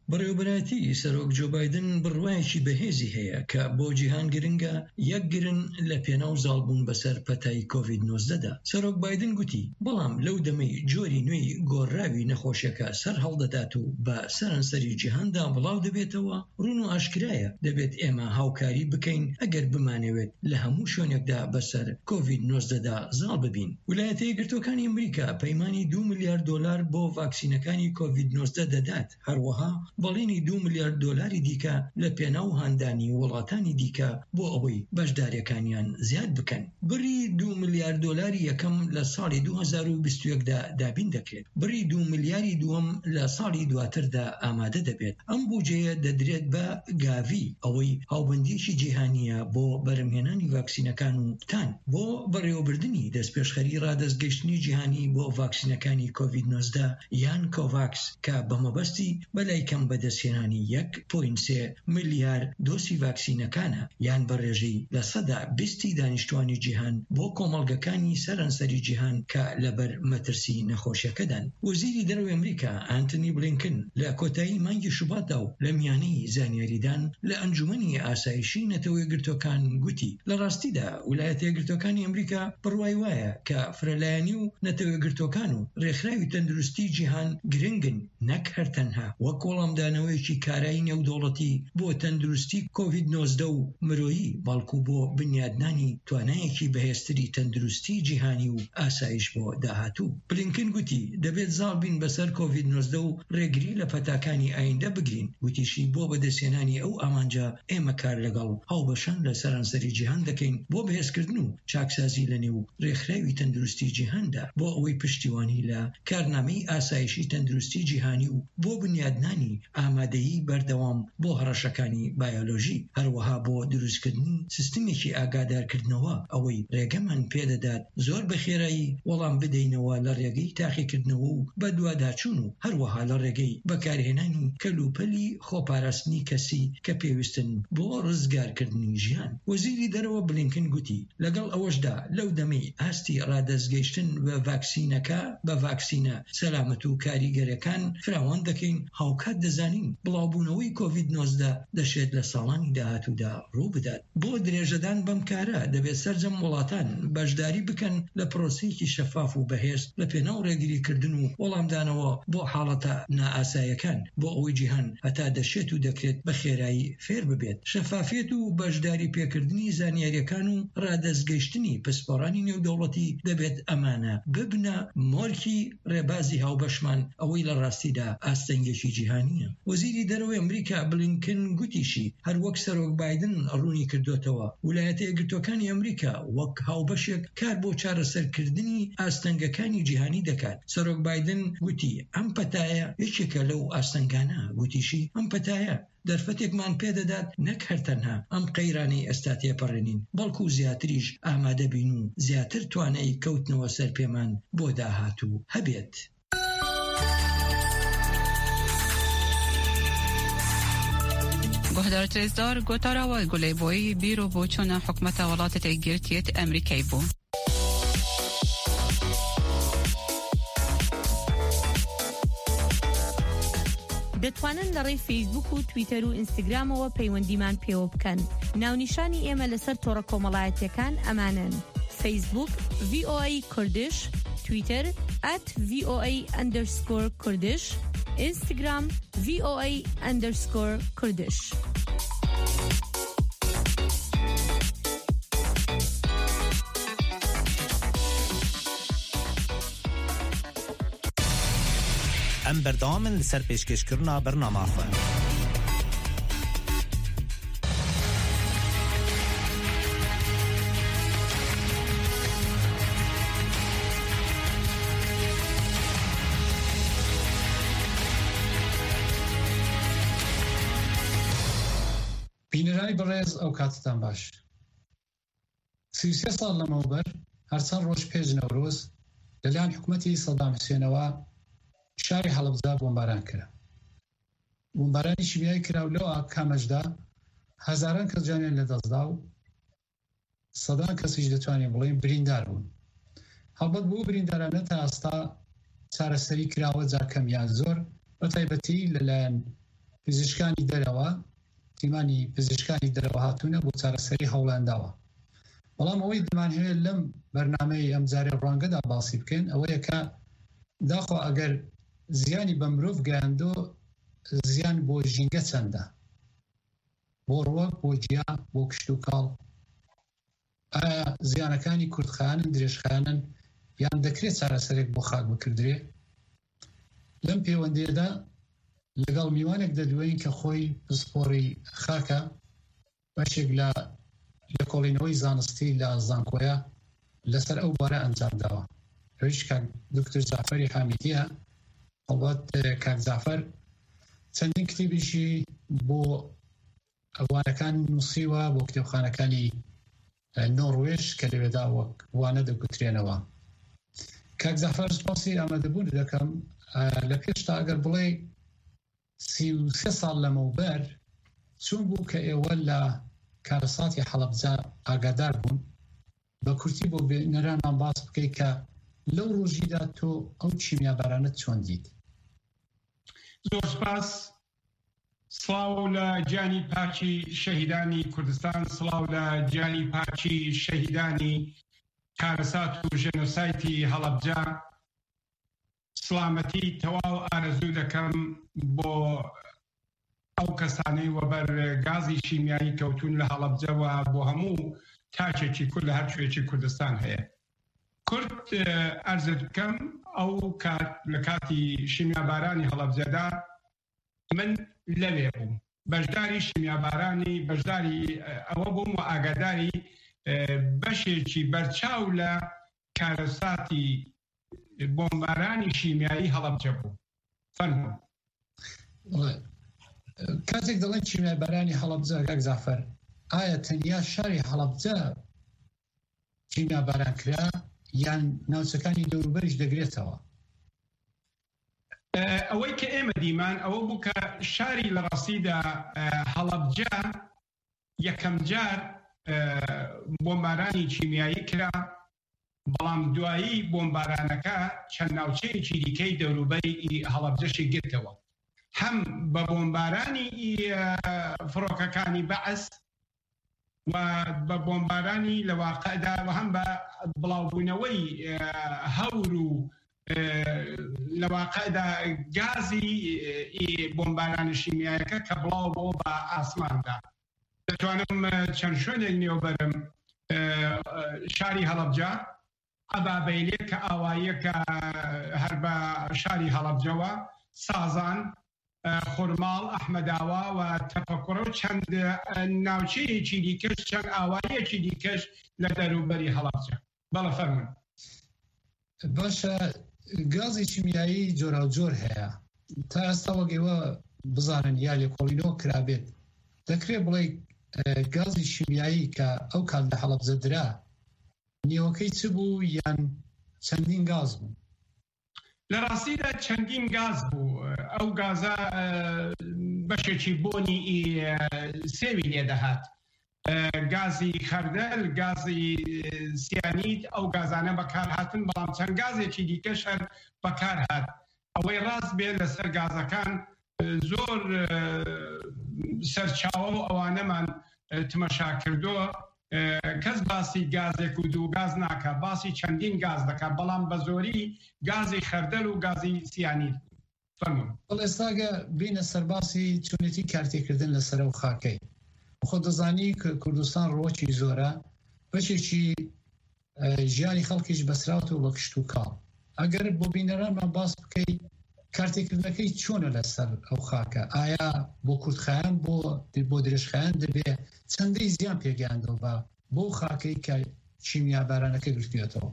بەڕێوەبەرایەتی سەرۆک جۆ بایدن بڕوایەکی بەهێزی هەیە کە بۆ جیهان گرنگە یەک گرن لە پێناو زاڵبوون بەسەر پەتای کۆڤید نۆزدەدا. سەرۆک بایدن گوتی بەڵام لەو دەمەی جۆری نوێی گۆڕاوی نەخۆشیەکە سەر هەڵدەدات و بە سەرانسەری جیهاندا بڵاو دەبێتەوە، ڕوون و ئاشکرایە دەبێت ئێمە هاوکاری بکەین ئەگەر بمانەوێت لە هەموو شوێنێکدا بەسەر کۆڤید نۆزدەدا زاڵ ببین. ویلایەتە یەکگرتووەکانی ئەمریکا پەیمانی دو ملیار دۆلار بۆ ڤاکسینەکانی کۆڤید نۆزدە دەدات، هەروەها بەڵێنی دو ملیار دۆلاری دیکە لە پێناو هاندانی وڵاتانی دیکە بۆ ئەوەی بەشداریەکانیان زیاد بکەن. بڕی دو ملیار دۆلاری یەکەم لە ساڵی دو هەزار و بیست و یەکدا دابین دەکرێت، بڕی دو ملیاری دووەم لە ساڵی دواتردا ئامادە دەبێت. ئەم بودجەیە دەدرێت بە گاوی ئەوەی هاوبەندیەکی جیهانیە بۆ بەرهەمهێنانی ڤاکسینەکان و تان بۆ بەڕێوەبردننی دەستپێشخەری ڕادەستگەیشتنی جیهانی بۆ ڤاکسینەکانی کۆڤید نۆزدە یان کۆڤاکس کە بەمەبەستی بەلای کەم بەدەستهێنانی یەک پۆینت سێ ملیار دۆسی ڤاکسینەکانە یان بەڕێژەی لە سەدا بیستی دانیشتوانی جیهان بۆ کۆمەڵگەکانی سەرانسەری جیهان کە لەبەر مەترسی نەخۆشیەکەدان. وەزیری دەرەوەی ئەمریکا ئانتنی بلینکن لە کۆتایی مانگی شوباتدا و لە میانەی زانیاریدان لە ئەنجومەنی ئاسایشی نەتەوە یەکگرتوەکان گوتی لە ڕاستیدا ویلایەتە یەکگرتوەکانی ئەمریکا بڕوای وایە کە فرەلایەنی و نەتەوە یەکگرتوەکان و ڕێکخراوی تەندروستی جیهان گرنگن نەک هەرتەنها وەک وەڵامدانەوەیکی کارایی نێودەوڵەتی بۆ تەندروستی کۆڤید نۆزدە و مرۆیی، بەڵکو بۆ بنیادنانی توانایەکی بەهێزتری تەندروستی جیهانی و ئاسایش بۆ داهاتوو. بلینکن گوتی دەبێت زاڵ بین بەسەر کۆڤید نۆزدە و ڕێگری لە پەتاکانی ئایندە بگرین. گوتیشی بۆ بەدەستهێنانی ئەو ئامانجا ئێمە کار لەگەڵ هاوبەشان لە سەرانسەری جیهان دەکەین بۆ بەهێزکردن و چاکسازی لە نێو ڕێکخراوی تەندروستی جیهاندا بۆ ئەوەی پشتیوانی لە کارنامەی ئاسایشی تەندروستی جیهانی و بۆ بنیادنانی ئامادەیی بەردەوام بۆ هەڕەشەکانی بایۆلۆژی، هەروەها بۆ دروستکردنی سیستمێکی ئاگادارکردنەوە ئەوەی ڕێگەمان پێدەدات زۆر بەخێرایی وەڵام بدەینەوە لە ڕێگەی تاقیکردنەوە و بە دوواداچوون و هەروەها لە ڕێگەی بەکارهێنانی کەلوپەلی خۆپاراستنی کەسی کە پێویستن بۆ ڕزگارکردنی ژیان. وەزیری دەرەوە بلینکن گوتی لەگەڵ ئەوەشدا لەو دەمەی ئاستی ڕادەستگەیشتن بە ڤاکسینەکە بە ڤاکسینە سەلامەت و کاریگەرەکان فراوان دەکەین، هاوکات دەزانین بڵاوبوونەوەی کۆڤید نۆزدە دەشێت لە ساڵانی داهاتوودا ڕوو بدات. بۆ درێژەدان بەم کارە دەبێت سەرجەم وڵاتان بەشداری بکەن لە پرۆسەیەکی شەفاف و بەهێز لە پێناو ڕێگریکردن و وەڵامدانەوە بۆ حاڵەتە نائاسایەکان بۆ ئەوەی جیهان هەتا دەشێت و دەکرێت بە خێرایی فێر ببێت. شەفافیت و بەشداری پێکردنی زانیاریەکان و ڕادەستگەیشتنی پسپۆڕانی نێودەوڵەتی دەبێت ئەمانە ببنە مۆرکی ڕێبازی هاوبەشمان ئەوەی لە ڕاستیدا ئاستەنگێکی جیهانیە. وەزیری دەرەوەی ئەمریکا بلینکن گوتیشی هەروەک سەرۆک بایدن ڕوونی کردوتەوە ویلایەتە یەکگرتووەکانی ئەمریکا وەک هاوبەشێک کار بۆ چارەسەرکردنی ئاستەنگەکانی جیهانی دەکات. سەرۆک بایدن گوتی ئەم پەتایە یەکێکە لەو ئاستەنگانە. گوتیشی ئەم پەتایە دەرفەتێکمان پێدەدات نەک هەرتەنها ئەم قەیرانەی ئێستا تێپەڕێنین بەڵکو زیاتریش ئامادە بین و زیاتر توانای کەوتنەوە سەر پێمان بۆ داهاتوو هەبێت. گهدار ترزدار گوتارا و گلی بوی بیرو بوچون حکمت ولایت تگیرتیت امریکایی بو. دەتوانن لە ڕێی فیسبوک و تویتەر و ئینستاگرامەوە پەیوەندیمان پێوە بکەن. ناونیشانی ئێمە لەسەر تۆڕە کۆمەڵایەتیەکان ئەمانن: فیسبوک ڤی ئۆ ئەی کوردش، تویتەر ئەت ڤی ئۆ ئەی ئەندەرسکۆر کوردش، ئینستاگرام ڤی ئۆ ئەی ئەندەرسکۆر کوردش. ام بردامن لسر پیشکش کرنا برنامه خواه. بینرای بەڕێز ئەو کاتتان باش. سی و سێ ساڵ لەمەوبەر هەرچەند ڕۆژ پێش نەورۆز لەلایەن حکوومەتی سەدام حوسێنەوە شاری هەڵەبجە بۆمباران کرا. بۆمبارانی شیمیایی کرا و لەو کامەشدا هەزاران کەس جانیان لەدەستدا و سەدان کەسیش دەتوانین بڵێین بریندار بوون. هەڵبەت بۆ بریندارانە تا ئێستا چارەسەری کراوە جاکەمیان زۆر بە تایبەتی لەلایەن پزیشکانی دەرەوە تیمانی پزیشکانی دەرەوە هاتوونە بۆ چارەسەری هەوڵانداوە. بەڵام ئەوەی دمان هەیە لەم بەرنامەی ئەم جارێ ڕوانگەدا باسی بکەین ئەوەیە کە داخۆ ئەگەر زیانی بە مرۆڤ گەیاندۆ زیان بۆ ژینگە چەندە، بۆ ڕوەک، بۆ جیا، بۆ کشت و کاڵ، ئایا زیانەکانی کوردخانن درێژخانن یان دەکرێت چارەسەرێک بۆ خاک بکردرێ؟ لەم پەیوەندیەدا لەگەڵ میوانێک دەدوێن کە خۆی پسپۆڕی خاکە بەشێک لە لە کۆڵینەوەی زانستی لە زانکۆیە لەسەر ئەو بارە ئەنجام داوە. هەویش کاک دکتۆر جعفەری حامیدیە هەڵبەت کاک جعفەر چەندین کتێبیشی بۆ ئەوانەکان نووسیوە بۆ کتێبخانەکانی نۆڕوێژ کە لەوێدا وەک وانە دەگوترێنەوە. کاک جعفەر سپاسی ئامادەبوون دەکەم لە پێشتا ئەگەر بڵێ سی و سێ ساڵ لەمەوبەر چون بوو کە ئێوە لە کارەساتی حەڵەبجە ئاگادار بوون بە کورتی بۆ بێنەرانان باس بکەیت کە لەو ڕۆژیدا تۆ ئەو چیمیابارانت چۆن دیت؟ زۆر سپاس. سڵاو لە گیانی پاکی شەهیدانی کوردستان، سڵاو لە گیانی پاکی شەهیدانی کارەسات و ژێنۆسایتی هەڵەبجە. سلامەتی تەواو ئارەزوو دەکەم بۆ ئەو کەسانەی وەبەر گازی شیمیایی کەوتون لە هەڵەبجەوە بۆ هەموو تاچێکی کورد لە هەر شوێکی کوردستان هەیە. کورد ئەرزت بکەم ئەو کات لە کاتی شیمیابارانی هەڵەبجەدا من لەوێ بووم، بەشداری شیمیابارانی بەشداری ئەوە بووم و ئاگاداری بەشێکی بەرچاو لە کارەساتی بۆمبارانی شیمیایی هەڵەبجە بوو. فەرموون. کاتێک دەڵێن شیمیابارانی هەڵەبجە کاک جعفەر، ئایا تەنیا شاری هەڵەبجە شیمیاباران کرا یان ناوچەکانی دەوروبەریش دەگرێتەوە؟ ئەوەی کە ئێمە دیمان ئەوە بوو کە شاری لە ڕاستیدا هەڵەبجە یەکەم جار بۆمبارانی شیمیایی کرا، بەڵام دوایی بۆمبارانەکە چەند ناوچەیەکی دیکەی دەوروبەری هەڵەبجەشی گرتەوە، هەم بە بۆمبارانی فڕۆکەکانی بەعەس و بە بۆمبارانی لە واقعدا و هەم بە بڵاوبوونەوەی هەور و لە واقعدا گازی بۆمبارانی شیمیایەکە کە بڵاو بۆ بە ئاسماندا. دەتوانم چەند شوێنێک نێوبەرم شاری هەڵەبجە، ئەبابەیلێ کە ئاواییەکە هەر بە شاری هەڵەبجەوە، سازان، خورماڵ، ئەحمەداوا و تەپەکوڕە و چەند ناوچەیەکی دیکەش چەند ئاواییەکی دیکەش لە دەروبەری هەڵەبجە. بەڵە فەرمون. باشە، گازی شیمیایی جۆرا و جۆر هەیە. تا ئێستا وەگەوە بزانن یا لێکۆڵینەوە کرابێت دەکرێت بڵێ گازی شیمیایی کە ئەو کات لە هەڵەبجە درا نیوەکەی چ بوو یان چەندین گاز بوو؟ لە ڕاستیدا چەندین گاز بوو. ئەو گازە بەشێکی بۆنی سێوی لێدەهات، گازی خەردەل، گازی سیانید، ئەو گازانە بەکار هاتن، بەڵام چەند گازێکی دیکەش هەر بەکار هات. ئەوەی ڕاست بێت لەسەر گازەکان زۆر سەرچاوە و ئەوانەمان تمەشا کردووە. کەس باسی گازێک و دوو گاز ناکە، باسی چەندین گاز دەکات، بەڵام بە زۆری گازی خەردەل و گازی سیانید. فەرموون. بەڵ ئێستاگە بینە سەرباسی چۆنێتی کارتێکردن لەسەر ئەو خاکەی. خۆ دەزانی کە کوردستان ڕۆکی زۆرە، بەشێکی ژیانی خەڵکیش بەسراوتەوە بە کشت و کاڵ. ئەگەر بۆ بینەرانمان باس بکەیت کارتێکردنەکەی چۆنە لەسەر ئەو خاکە؟ ئایا بۆ کوردخایان بۆ بۆ درێژخایان دەبێ چەندەی زیان پێگەیاندەوە بە بۆ خاکەی کە شیمیابارانەکە گرتوێتەوە؟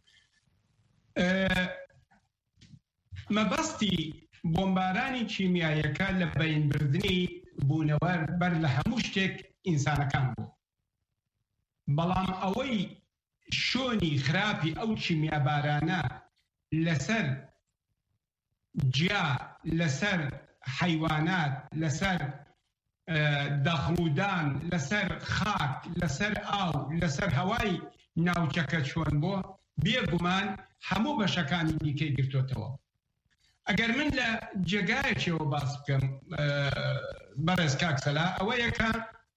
مەبەستی بۆمبارانی کیمیایەکە لە بەینبردنی بوونەوە بەر لە هەموو شتێک ئینسانەکان بوو، بەڵام ئەوەی شۆنی خراپی ئەو کیمیابارانە لەسەر جیا، لەسەر حیوانات، لەسەر دەخڵودان، لەسەر خاک، لەسەر ئاو، لەسەر هەوای ناوچەکە چۆن بۆ بێگومان هەموو بەشەکانی دیکەی گرتوتەوە. ئەگەر من لە جێگایەکەوە باس بکەم بەڕێز کاکسەلا ئەوەیەکە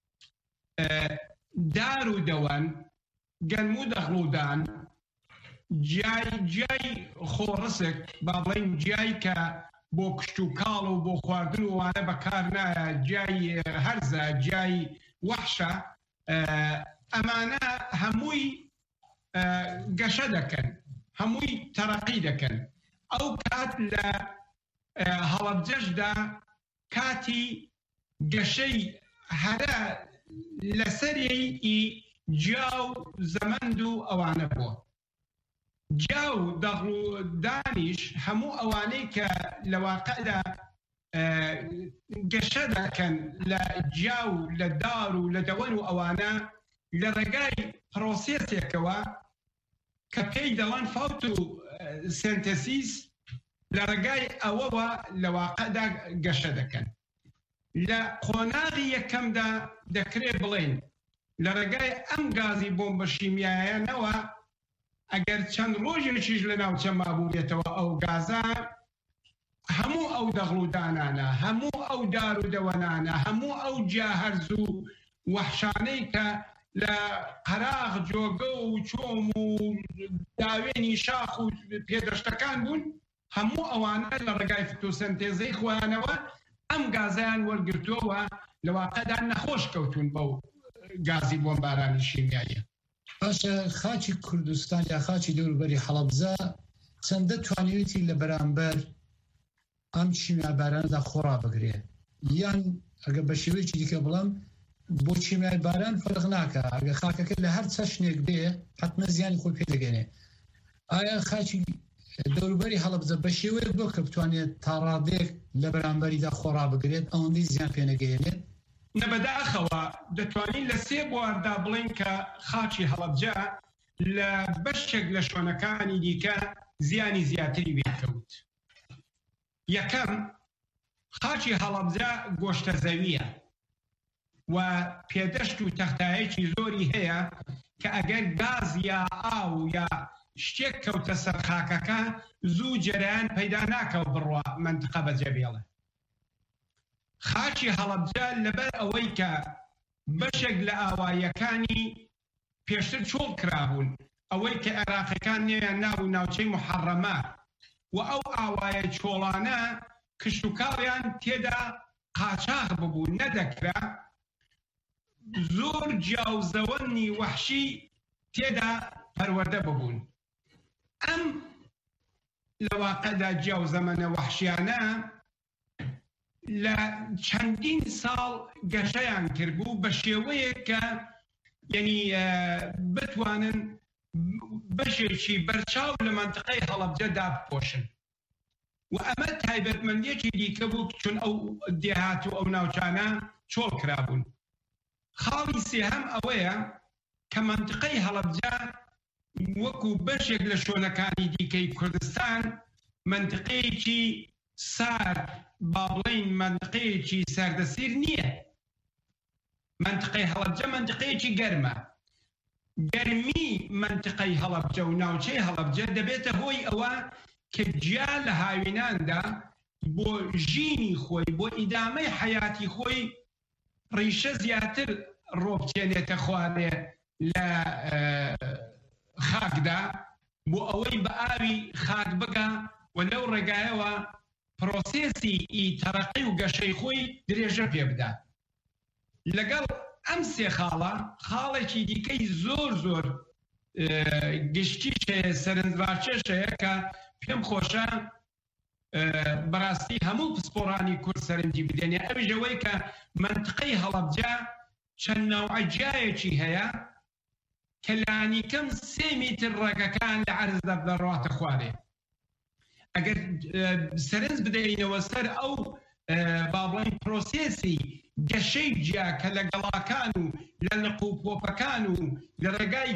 دار و دەوان گەرم و دەخڵودان جای جای خۆڕسک با بڵێن جای کە بۆ کشت و کاڵ و بۆ خواردن و وانە بەکار نایە جای هەرزە جای وەحشە ئەمانە هەمووی گەشە دەکەن هەمووی تەرەقی دەکەن ئەو کات لە هەڵەبجەشدا کاتی گەشەی هەرە لەسەری جیا و زەمەند و ئەوانە بووە جا و دەغڵ و دانیش هەموو ئەوانەی کە لە واقعدا گەشە دەکەن لە جیا و لە دار و لە دەوەن و ئەوانە لە ڕێگای پرۆسێسێکەوە کە پێی دەڵێن فاوت و سنتەسیس لە ڕێگای ئەوەوە لە واقعدا گەشە دەکەن لە قۆناغی یەکەمدا دەکرێت بڵێن لە ڕێگای ئەم گازی بۆمبە شیمیایانەوە ئەگەر چەند ڕۆژێکیش لە ناوچە مابوو بێتەوە ئەو گازە هەموو ئەو دەغڵودانانە هەموو ئەو دار و دەوەنانە هەموو ئەو جاهەرز و وەحشانەی کە لە قەراغ جۆگە و چۆم و داوێنی شاخ و پێدەشتەکان بوون هەموو ئەوانە لە ڕێگای فتۆسەنتێزەی خۆیانەوە ئەم گازیان وەرگرتووەوە لە واقعدا نەخۆش کەوتون بەو گازی بۆمبارانی شیمیاییە. باشە خاچی کوردستان یا خاچی دەوروبەری حەڵەبجە چەندە توانیوێتی لە بەرامبەر ئەم شیمیابارانەدا خۆڕا بگرێت یان ئەگە بە شێوەیەکی دیکە بڵم بۆ چیمیای باران فەرق ناکە ئەگە خاکەکە لە هەر چەشنێک بێ حتممە زیانی خۆی پێدەگەنێ ئایا خاچی دەوروبەری هەڵەبجە بە شێوەیەک بۆ کە بتوانێت تا ڕادێک لە بەرامبەریدا خۆڕا بگرێت ئەوەندەی زیان پێنەگەێنێت نەبەداخەوە دەتوانین لە سێ بواردا بڵین کە خاچی هەڵەبجە لە بەشێک لە شوێنەکانی دیکە زیانی زیاتری بێکەوت. یەکەم خاچی هەڵەبجە گۆشتە زەویە و پێدەشت و تەختایەکی زۆری هەیە کە ئەگەر گاز یا ئاو یا شتێک کەوتە سەر خاکەکە زوو جەریان پەیدا ناکەوت بڕوا منتقە بەجێ بێڵێ. خاچی هەڵەبجە لەبەر ئەوەی کە بەشێک لە ئاواییەکانی پێشتر چۆڵ کرابوون ئەوەی کە عێراقیەکان نێیان ناو و ناوچەی محەڕەمە و ئەو ئاوایە چۆڵانە کشتوکاڵیان تێدا قاچاغ ببوو نەدەکرا زۆر جیاوزەوەنی وەحشی تێدا پەروەردە ببوون. ئەم لە واقعدا جیاوزەمەنە وەحشیانە لە چەندین ساڵ گەشەیان کردبوو بە شێوەیەک کە یعنی بتوانن بەشێکی بەرچاو لە منتقەی هەڵەبجەدا بپۆشن و ئەمە تایبەتمەندیەکی دیکە بوو چون ئەو دێهات و ئەو ناوچانە چۆڵ کرابوون. خاڵی سێهەم ئەوەیە کە منتقەی هەڵەبجە وەکو بەشێک لە شوێنەکانی دیکەی کوردستان منتقەیەکی سارد با بڵین منتقەیەکی سەردەسیر نییە. منتقەی هەڵەبجە منتقەیەکی گەرمە. گەرمی منتقەی هەڵەبجە و ناوچەی هەڵەبجە دەبێتە هۆی ئەوە کە جیا لە هاویناندا بۆ ژینی خۆی بۆ ئیدامەی حەیاتی خۆی ڕیشە زیاتر ڕۆبچێنێتە خوارێ لە خاکدا بۆ ئەوەی بە ئاوی خاک بگا و لەو ڕێگایەوە پرۆسێسی تەرەقی و گەشەی خۆی درێژە پێ بدات. لەگەڵ ئەم سێ خاڵە خاڵێکی دیکەی زۆر زۆر گشتیش هەیە سەرنجڕاکێشەیە کە پێم خۆشە بەڕاستی هەموو پسپۆڕانی کورد سەرنجی بدێنێ ئەویش ئەوەی کە منتقەی هەڵەبجە چەند ناوعەجایەکی هەیە کە لانیکەم سێ میتر ڕێگەکان لە عەرزدا بڕاتە خوارێ. ئەگەر سەرنج بدەینەوە سەر ئەو با بڵێن پرۆسێسی گەشەی جیا کە لە گەڵاکان و لە نەقوپۆپەکان و لە ڕێگای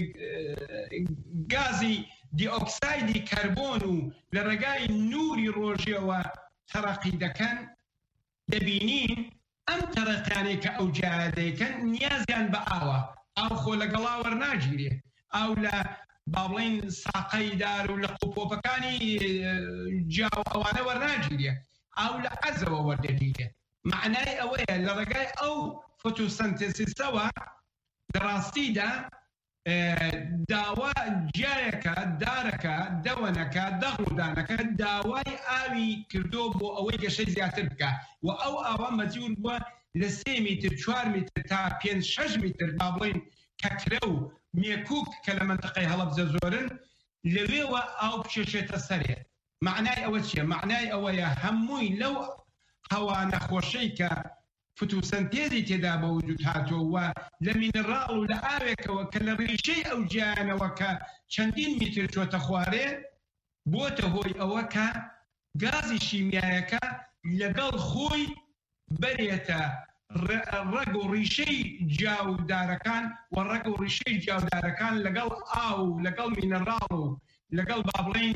گازی دیئۆکسایدی کەربۆن و لە ڕێگای نووری ڕۆژیەوە تەرەقی دەکەن دەبینین ئەم تەرەقیانەی کە ئەو جیا دەیکەن نیازیان بە ئاوە ئاو خۆ لە گەڵا وەرناگیرێ ئاو لە با بڵێن ساقەیدار و لە قوپۆپەکانی جیاو ئەوانە وەرناگیرێ ئەو لە ئەزەوە وەردەگیرێ معنای ئەوەیە لە ڕێگای ئەو فۆتۆسەنتێسیسەوە لە ڕاستیدا داوا جیایەکە دارەکە دەوەنەکە دەغڵدانەکە داوای ئاوی کردو بۆ ئەوەی گەشەی زیاتر بکە و ئەو ئاوا مەجبور بووە لە سێ میتر چوار میتر تا پێنج شەش میتر با بڵێن کەکرە و مێکوک کە لە منتەقەی هەڵەبجە زۆرن لەوێوە ئاو بچێشێتە سەرێ معنای ئەوە چییە؟ معنای ئەوەیە هەمووی لەو هەوا نەخۆشەی کە فتوسەنتێزی تێدا بە وجود هاتووە لە مینەڕاڵ و لە ئاوێکەوە کە لە ڕیشەی ئەو گیانەوە کە چەندین میتر چۆتە خوارێ بۆتە هۆی ئەوە کە گازی شیمیایەکە لەگەڵ خۆی بەرێتە ڕەگ و ڕیشەی جیاودارەکان و ڕەگ و ڕیشەی جیاودارەکان لەگەڵ ئاو و لەگەڵ مینەڕاڵ و لەگەڵ با بڵێن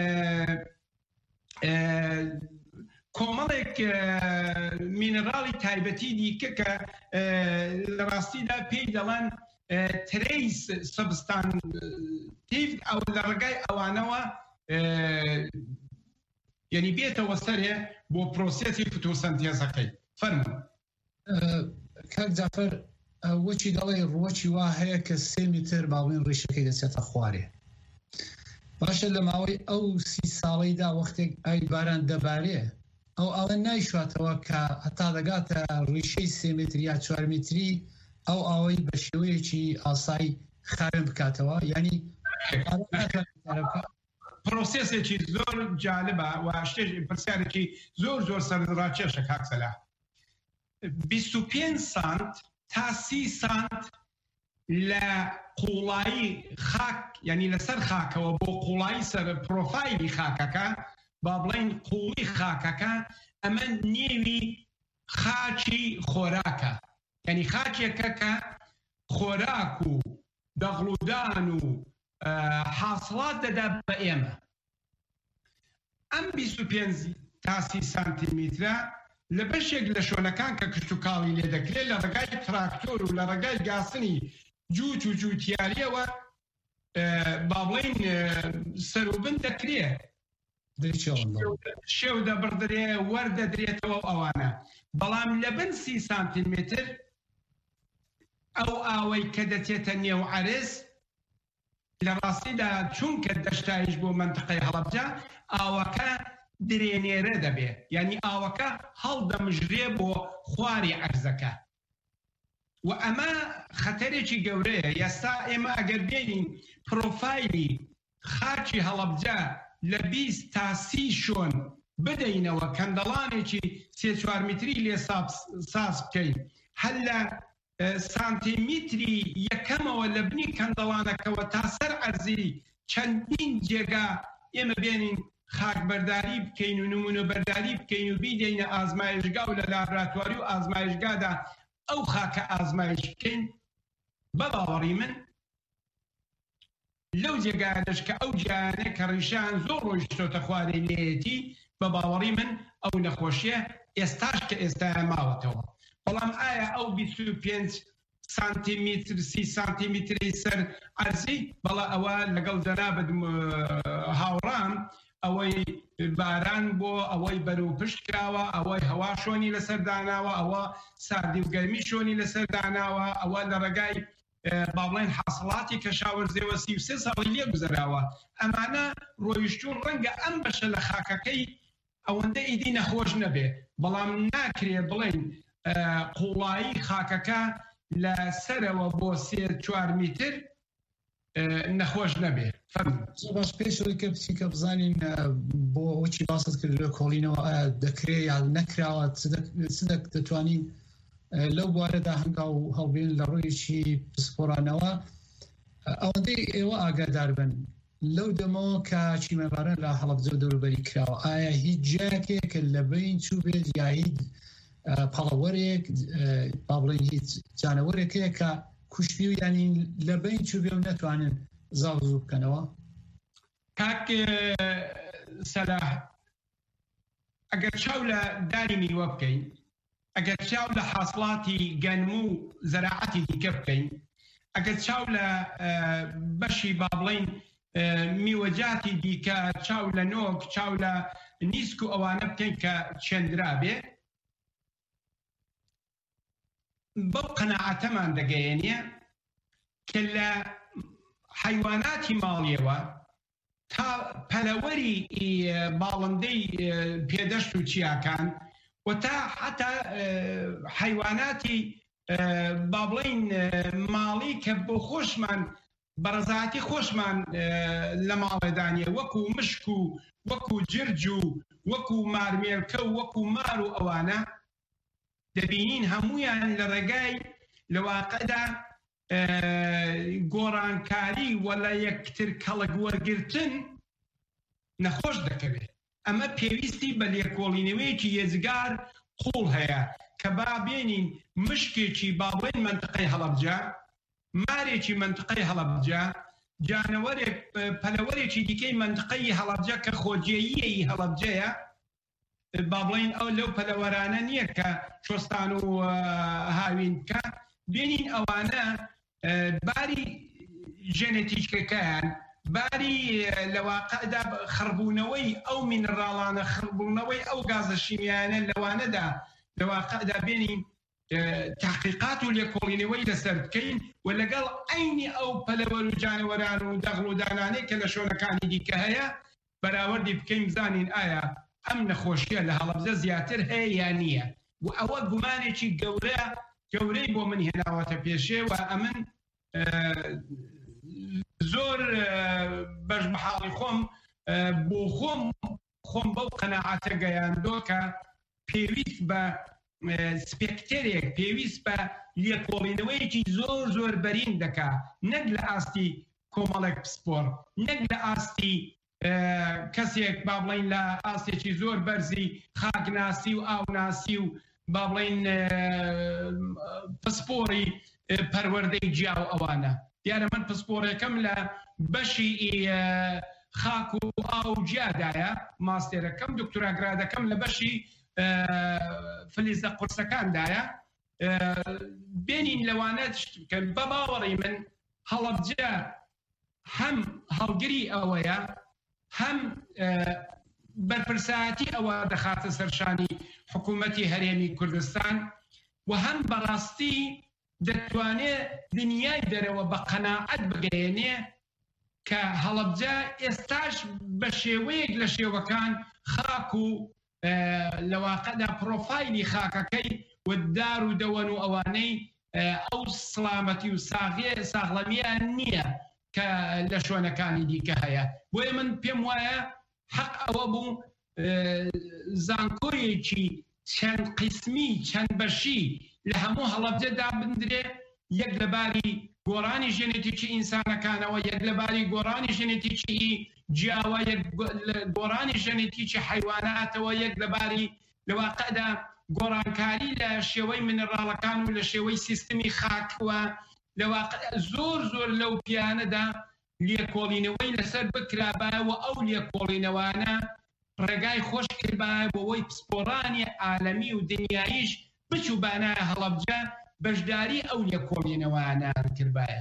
کۆمەڵێک مینەڕاڵی تایبەتی دیکە کە لە ڕاستیدا پێی دەڵێن ترەیس سەبستانتیڤ ئەو لە ڕێگای ئەوانەوە یعنی بێتەوە سەرێ بۆ پرۆسێسی فتوسەنتێزەکەی فەرموو. کاک جافەر وەچی دەڵێ ڕۆکی وا هەیە کە سێ میتر باڵێن ڕیشەکەی دەچێتە خوارێ باشە لە ماوەی ئەو سی ساڵەیدا وەختێک ئای باران دەبارێ ئەو ئاوە نایشواتەوە کە هەتا دەگاتە ڕیشەی سێ متر یا چوار متری ئەو ئاوەی بە شێوەیەکی ئاسایی خاوێن بکاتەوە ینی پرۆسێسێکی زۆر جالبە و شتێک پرسیارێکی زۆر زۆر سەرنجڕاکێشە کاک سەلاح بیست و پێنج سانت تا سی سانت لە قوڵایی خاک یعنی لەسەر خاکەوە بۆ قوڵایی سەر پرۆفایلی خاکەکە با بڵێن قوڵی خاکەکە ئەمە نێوی خاچی خۆراکە یعنی خاکێکە کە خۆراک و دەغڵودان و حاصڵات دەدا بە ئێمە ئەم بیست و پێنج تا سی سانتیمترە لە بەشێک لە شوێنەکان کە کشت و کاڵی لێ دەکرێت لە ڕێگای تراکتۆر و لە ڕێگای گاسنی جووت و جووتیاریەوە با بڵێن سەروبن دەکرێت شێو دەبڕدرێ وەردەدرێتەوە ئەوانە بەڵام لە بن سی سانتیمتر ئەو ئاوەی کە دەچێتە نێو عەرز لە ڕاستیدا چونکە دەشتایش بۆ منتەقەی هەڵەبجە ئاوەکە درێنێرە دەبێت یعنی ئاوەکە هەڵدەمژرێ بۆ خواری عەرزەکە و ئەمە خەتەرێکی گەورەیە ئێستا ئێمە ئەگەر بێنین پرۆفایلی خاچی هەڵەبجە لە بیست تا سی شۆن بدەینەوە کەندەڵانێکی سێ چوار متری لێ ساس بکەین هەر لە سانتیمتری یەکەمەوە لە بنی کەندەڵانەکەوە تا سەر عەرزی چەندین جێگا ئێمە بێنین خاک بەرداری بکەین و نمونە بەرداری بکەین و بیدەینە ئازمایشگا و لە لابراتواری و ئازمایشگادا ئەو خاکە ئازمایش بکەین بە باوەڕی من لەو جێگایانەش کە ئەو جیانە کە ڕیشان زۆر ڕۆیشتۆتە خوارەی لێیەتی بە باوەڕی من ئەو نەخۆشیە ئێستاش کە ئێستایە ماوەتەوە بەڵام ئایا ئەو بیست و پێنج سانتیمتر سی سانتیمتری سەر عەرزی بەڵا ئەوە لەگەڵ جەنابەت هاوڕان ئەوەی باران بۆ ئەوەی بەرەو پشت کراوە ئەوەی هەوا شۆنی لەسەر داناوە ئەوە ساردی و گەرمی شۆنی لەسەر داناوە ئەوە لە ڕێگای باڵێن حاصڵاتی کەشاوەرزێوە سی و سێ ساڵی لێ گوزەراوە ئەمانە ڕۆیشتون ڕەنگە ئەم بەشە لە خاکەکەی ئەوەندە ئیدی نەخۆش نەبێ بەڵام ناکرێ بڵێن قوڵایی خاکەکە لە سەرەوە بۆ سێ چوار میتر نەخۆش نەبێ باش پێشەوەی کە بچیکە بزانین بۆ ئەوچی باست کرد لە کۆڵینەوە دەکرێت یا نەکراوە چ دەتوانین لەو بوارەدا هەنگا و هەڵبێن لە ڕۆیشی پسپۆرانەوە ئەوەندەی ئێوە ئاگادار بن لەو دەمەوە کە چیمەبارە لە هەڵەبجە و دەوروبەری کراوە ئایا هیچ جیاکێک لە بین چوو بێت یا هیچ پەڵەوەرێک با بڵێن هیچ جانەوەرێکەیە کە کوشتبی و ینی لە بین چوو بێ و نەتوانن زاڵ زوو بکەنەوە کاک سەلاح ئەگەر چاو لە داری میوە بکەین ئەگەر چاو لە حاصڵاتی گەنم و زەراعەتی دیکە بکەین ئەگە چاو لە بەشی با بڵین میوەجاتی دیکە چاو لە نۆک چاو لە نیسک و ئەوانە بکەین کە چێندرا بێ بەو قەناعەتەمان دەگەیەنێ کە لە حیواناتی ماڵیەوە تا پەلەوەری باڵندەی پێدەشت و چیاکان و تا حتا حیواناتی با بڵین ماڵی کە بۆ خۆشمان بەڕەزاتی خۆشمان لە ماڵێدانیە وەکو مشک و وەکو جرج و وەکو مارمێرکە و وەکو مار و ئەوانە دەبینین هەمویان لە ڕێگای لە واقعدا گۆڕانکاری وەلا یەکتر کەڵک وەرگرتن نەخۆش دەکەوێت. ئەمە پێویستی بە لێکۆڵینەوەیەکی یێزگار قوڵ هەیە کە با بێنین مشکێکی باڵێن منتقەی هەڵەبجە مارێکی منتقەی هەڵەبجە جانەوەرێک پەلەوەرێکی دیکەی منتقەی هەڵەبجە کە خۆجێیی هەڵەبجەیە با بڵین ئەو لەو پەلەوەرانە نییە کە شۆستان و هاوین بکە بێنین ئەوانە باری ژێنێتیکەکەیان باری لە واقعدا خڕبوونەوەی ئەو مینرالانە خڕبوونەوەی ئەو گازە شیمیانە لەوانەدا لە واقعدا بێنین تحقیقات و لێکۆڵینەوەی لەسەر بکەین و لەگەڵ عینی ئەو پەلەوەر و جانەوەران و دەغڵ و دانانەی کە لە شوێنەکانی دیکە هەیە بەراوردی بکەین بزانین ئایا ئەم نەخۆشیە لە هەڵەبجە زیاتر هەیە یان نییە و ئەوە گومانێکی گەورە گەورەی بۆ من هێناوەتە پێشێ و ئەمن زۆر بەش بەحاڵی خۆم بۆ خۆم خۆم بەو قەناعەتە گەیاندۆ کە پێویست بە سپێکتەرێک پێویست بە لێکۆڵینەوەیەکی زۆر زۆر بەرین دەکا نەک لە ئاستی کۆمەڵێک پسپۆر نەک لە ئاستی کەسێک با بڵین لە ئاستێکی زۆر بەرزی خاکناسی و ئاوناسی و با بڵین پسپۆری پەروەردەی جیا و ئەوانە دیارە من پسپۆرەکەم لە بەشی خاک و ئاو جیادایە ماستێرەکەم دکتۆراگرادەکەم لە بەشی فلیزە قورسەکاندایە بێنین لەوانە بکەن بە باوەڕی من هەڵەبجە هەم هەڵگری ئەوەیە هەم بەرپرسایەتی ئەوە دەخاتە سەرشانی حکوومەتی هەرێمی کوردستان و هەم بەڕاستی دەتوانێت دنیای دەرەوە بە قەناعەت بگەیەنێ کە هەڵەبجە ئێستاش بە شێوەیەک لە شێوەکان خاک و لە واقعدا پرۆفایلی خاکەکەی و دار و دەوەن و ئەوانەی ئەو سڵامەتی و ساغڵەمیان نییە کە لە شوێنەکانی دیکە هەیە بۆیە من پێم وایە حەق ئەوە بوو زانکۆیەکی چەند قسمی چەند بەشی لە هەموو هەڵەبجەدا بندرێ یەک لەباری گۆڕانی ژێنێتیکی ئینسانەکانەوە یەک لەباری گۆڕانی ژێنێتیکی جیاوە یەک گۆڕانی ژێنێتیکی حیواناتەوە یەک لەباری لە واقعدا گۆڕانکاری لە شێوەی منێڕاڵەکان و لە شێوەی سیستمی خاکوە لە واقع زۆر زۆر لەو پیانەدا لێکۆڵینەوەی لەسەر بکرابایە و ئەو لێکۆڵینەوانە ڕێگای خۆش کردبایە بۆەوەی پسپۆڕانی عالەمی و دنیاییش بچووبانایە هەڵەبجە بەشداری ئەو لێکۆڵینەوانان کردبایە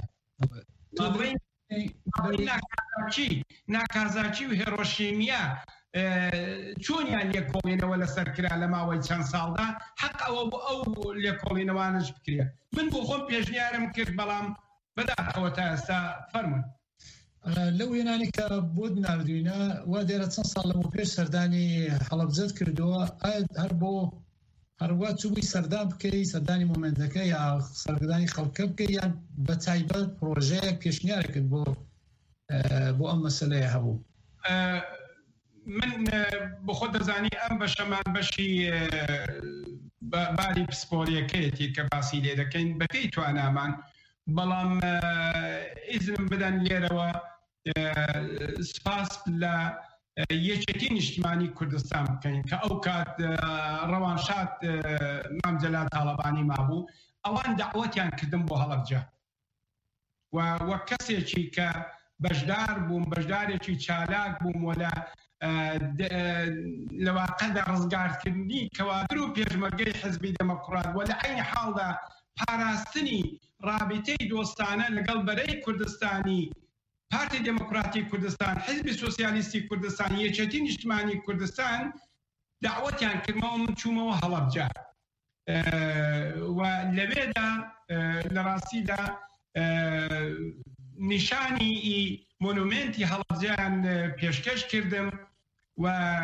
ناکازاکی و هێڕۆشیمیا چۆنیان لێکۆڵینەوە لەسەر کرا لە ماوەی چەند ساڵدا حەق ئەوە بۆ ئەو لێکۆڵینەوانش بکرێ من بۆ خۆم پێشنیارم کرد بەڵام بەداخەوە تا ئێستا فەرمون لەو وێنانی کە بۆ نردوینە وا دیارە چەند ساڵ لەمە پێش سەردانی هەڵەبجەت کردووە هەر بۆ هەروە چوبووی سەردان بکەی سەردانی مومنتەکە یا سەرگردانی خەڵکە بکەی یان بە تایبەت پرۆژەیەک پێشنیارەکرد بۆ بۆ ئەم مەسەلەیە هەبوو من بۆ خۆ دەزانی ئەم بەشەمان بەشی باری پسپۆریەکەیەتی کە باسی لێ دەکەین بەپێی توانامان بەڵام ئیزنم بدەن لێرەوە سپاس لە یەکێتی نیشتیمانی کوردستان بکەین کە ئەو کات ڕەوانشاد مام جەلال تاڵەبانی مابوو ئەوان دەعوەتیان کردم بۆ هەڵەبجە و وەک کەسێکی کە بەشدار بووم بەشدارێکی چالاک بووم وەلا لە واقعدا ڕزگارکردنی کەوادر و پێشمەرگەی حزبی دەموکرات و لە عینی حاڵدا پاراستنی رابطەی دۆستانە لەگەڵ بەرەی کوردستانی، پارتی دموکراتی کوردستان، حزبی سۆسیالیستی کوردستان، یەکێتی نیشتمانی کوردستان دعوەتیان کردمەوە من چوومەوە هەڵەبجە و لەوێدا لە ڕاستیدا نیشانی مۆنومنتی هەڵەبجەیان پێشکەش کردم و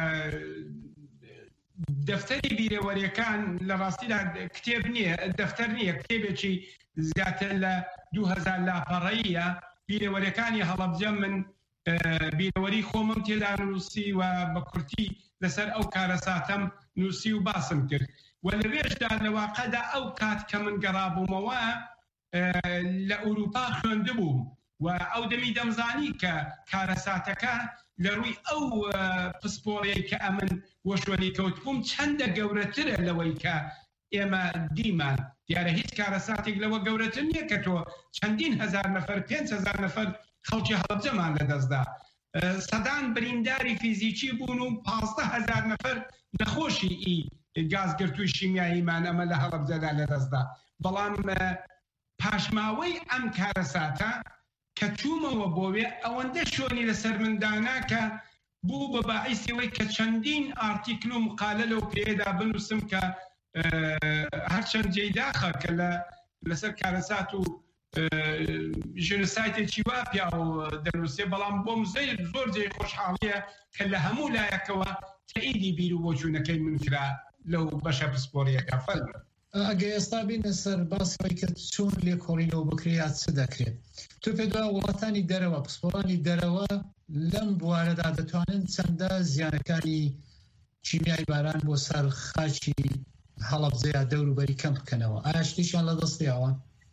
دەفتەری بیرەوەریەکان لە ڕاستیدا کتێب نییە، دەفتەر نییە، کتێبێکی زیاتر لە دوو هەزار لاپەڕەیە بیرەوەریەکانی هەڵەبجە من بیرەوەری خۆمم تێدا نووسی و بە کورتی لەسەر ئەو کارە ساتەم نووسی و باسم کرد و لەوێشدا لە واقعدا ئەو کات کە من گەڕابوومەوە لە ئوروپا خوێندبووم و ئەو دەمی دەمزانی کە کارەساتەکە لە ڕووی ئەو پسپۆڕەیە کە ئەمن وەشوەری کەوتبووم چەندە گەورەترە لەوەی کە ئێمە دیمان. دیارە هیچ کارەساتێک لەوە گەورەتر نییە کە تۆ چەندین هەزار نەفەر پێنج هەزار نەفەر خەڵکی هەڵەبجەمان لەدەستدا، سەدان برینداری فیزیکی بوون و پانزدە هەزار نەفەر نەخۆشی ئی گازگرتووی شیمیاییمان ئەمە لە هەڵەبجەدا لەدەستدا. بەڵام پاشماوەی ئەم کارەساتە کە چوومەوە بۆوێ ئەوەندە شۆنی لەسەر مندانا کە بوو بە باعیسەوەی کە چەندین ئارتیکل و مقالە لەو پێدا بنووسم کە هەرچەند جێداخە کە لەسەر کارەسات و ژنۆسایدێکی وا پیا و دەنووسێ، بەڵام بۆم زۆر جێی خۆشحاڵیە کە لە هەموو لایەکەوە تەئیدی بیر و بۆچوونەکەی من کرا لەو بەشە پسپۆڕیەکە فەرمە. ئەگە ئێستا بینە سەر باسەوەی کە چۆن لێکۆڵینەوە بکرێت چ دەکرێت؟ تۆ پێدوا وڵاتانی دەرەوە پسپۆڕانی دەرەوە لەم بوارەدا دەتوانن چەندە زیانەکانی کیمیای باران بۆ سەر خاچی هەڵەبجەیە دەوروبەری کەم بکەنەوە؟ ئایا شتیشان لە دەستیاوە؟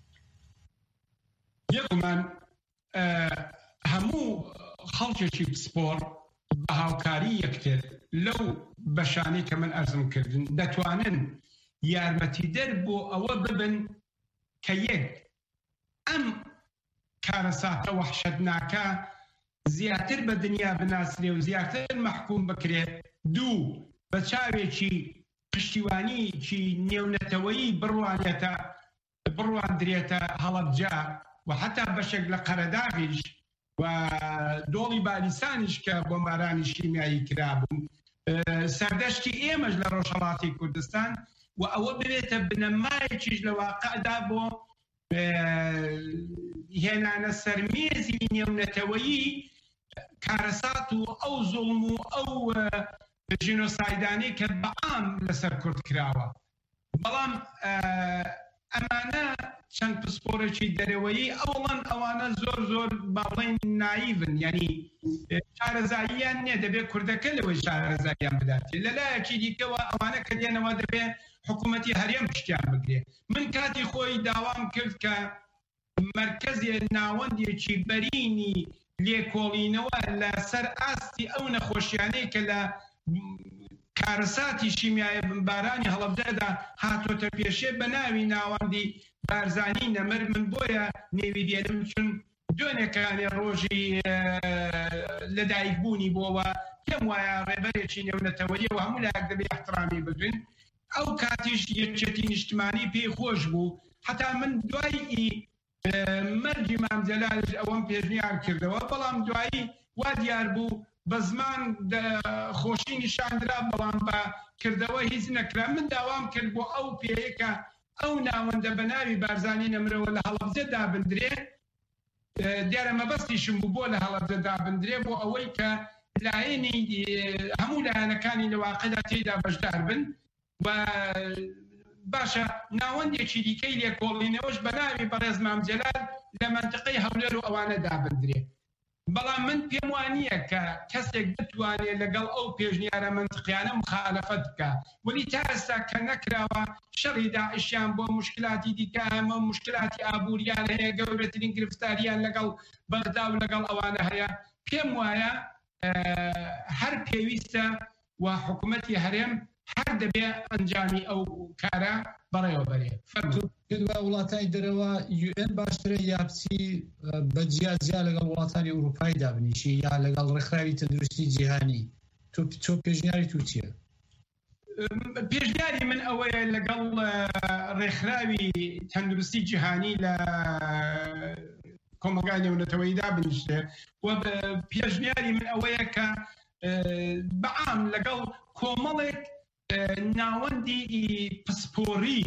یەکمان هەموو خەڵکێکی پسپۆڕ بە هاوکاری یەکتر لەو بەشانەی کە من ئەرزم کردن دەتوانن یارمەتیدەر بۆ ئەوە ببن کە یەک ئەم کارەساتە وەحشەتناکە زیاتر بە دنیا بناسرێ و زیاتر مەحکوم بکرێت. دوو، بە چاوێکی پشتیوانیکی نێونەتەوەیی بڕوانێتە بڕواندرێتە هەڵەبجە و حتا بەشێک لە قەرەداغیش و دۆڵی بالیسانیش کە بۆمبارانی شیمیایی کرابوون سەردەشتی ئێمەش لە ڕۆژهەڵاتی کوردستان و ئەوە بێتە بنەمایەکیش لە واقعدا بۆ هێنانە سەرمێزی نێونەتەوەیی کارەسات و ئەو زوڵم و ئەو ژینۆسایدانەی کە بەعام لەسەر کورد کراوە. بەڵام ئەمانە چەند پسپۆرێکی دەرەوەیی ئەوڵەن ئەوانە زۆر زۆر باڵین نایڤن، یعنی شارەزاییان نییە، دەبێت کوردەکە لەوەی شارەزاییان بداتێ. لەلایەکی دیکەوە ئەوانە کە دێنەوە دەبێت حکوومەتی هەرێم پشتیان بگرێت. من کاتی خۆی داوام کرد کە مرکزی ناوەندێکی بەرینی لێکۆڵینەوە لەسەر ئاستی ئەو نەخۆشیانەی کە لە کارەساتی شیمیایی بمبارانی هەڵەبجەدا هاتۆتە پێشێ بە ناوی ناوەندی بارزانی نەمر. من بۆیە نێوی دێنم چون دوێنێکانی ڕۆژی لەدایکبوونی بۆەوە پێم وایە ڕێبەرێکی نێونەتەوەیی و هەموو لایەک دەبێت احترامی بدوین. ئەو کاتیش یەکێتی نیشتمانی پێی خۆش بوو، حتا من دوایی مەرجی مام جەلال ئەوەم پێشنیار کردەوە، بەڵام دوایی وا دیار بوو بە زمان خۆشی نیشاندرا بەڵام بە کردەوە هیچ نەکرا. من داوام کرد بۆ ئەو پێیەکە ئەو ناوەندە بە ناوی بارزانی نەمرەوە لە هەڵەبجە دابدرێ، دیارە مەبەستیشم بوو بۆ لە هەڵەبجە دابدرێ بۆ ئەوەی کە لایەنی هەموو لایەنەکانی لە واقعدا تێیدا بەشدار بن و باشە ناوەندێکی دیکەی لێکۆڵینەوەش بە ناوی بەڕێز مام جەلال لە منتقەی هەولێر و ئەوانە دابدرێ. بەڵام من پێم وانییە کە کەسێک بتوانێت لەگەڵ ئەو پێشنیارە منتقیانە مخالەفەت بکە، وەلی تا ئێستا کە نەکراوە شەڕی داعشیان بۆ مشکلاتی دیکە هەمە مشکلاتی ئابووریان هەیە، گەورەترین گرفتاریان لەگەڵ بەغدا و لەگەڵ ئەوانە هەیە. پێم وایە هەر پێویستە و حکوومەتی هەرێم هەر دەبێ ئەنجامی ئەو کارە بەڕێوە بەرێ. پێدوا وڵاتانی دەرەوە یو ئێن باشترە یاپچی بە جیاجیا لەگەڵ وڵاتانی ئەوروپای دابنیشی یا لەگەڵ ڕێکخراوی تەندروستی جیهانی؟ تۆ پێشنیاری تو چییە؟ پێشنیاری من ئەوەیە لەگەڵ ڕێکخراوی تەندروستی جیهانی لە کۆمەلگای نێونەتەوەییدا بنیشتێ و پێشنیاری من ئەوەیە کە بەعام لەگەڵ کۆمەڵێک ناوەندی پسپۆری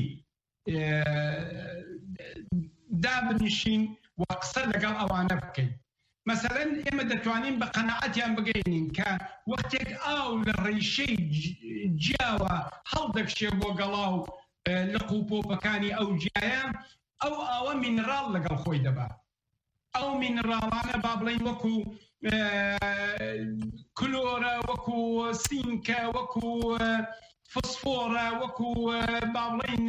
دابنیشین و قسە لەگەڵ ئەوانە بکەین. مثلا ئێمە دەتوانین بە قەناعەتیان بگەینین کە وەختێک ئاو لە ڕیشەی جیاوە هەڵدەکشێ بۆ گەڵاو لە قوپۆپەکانی ئەو جیایە ئەو ئاوە مینرال لەگەڵ خۆی دەبات. ئەو مینرالانە با بڵین وەکو کلۆرە، وەکو سینکە، وەکو فسفۆرە، وەکو با بڵین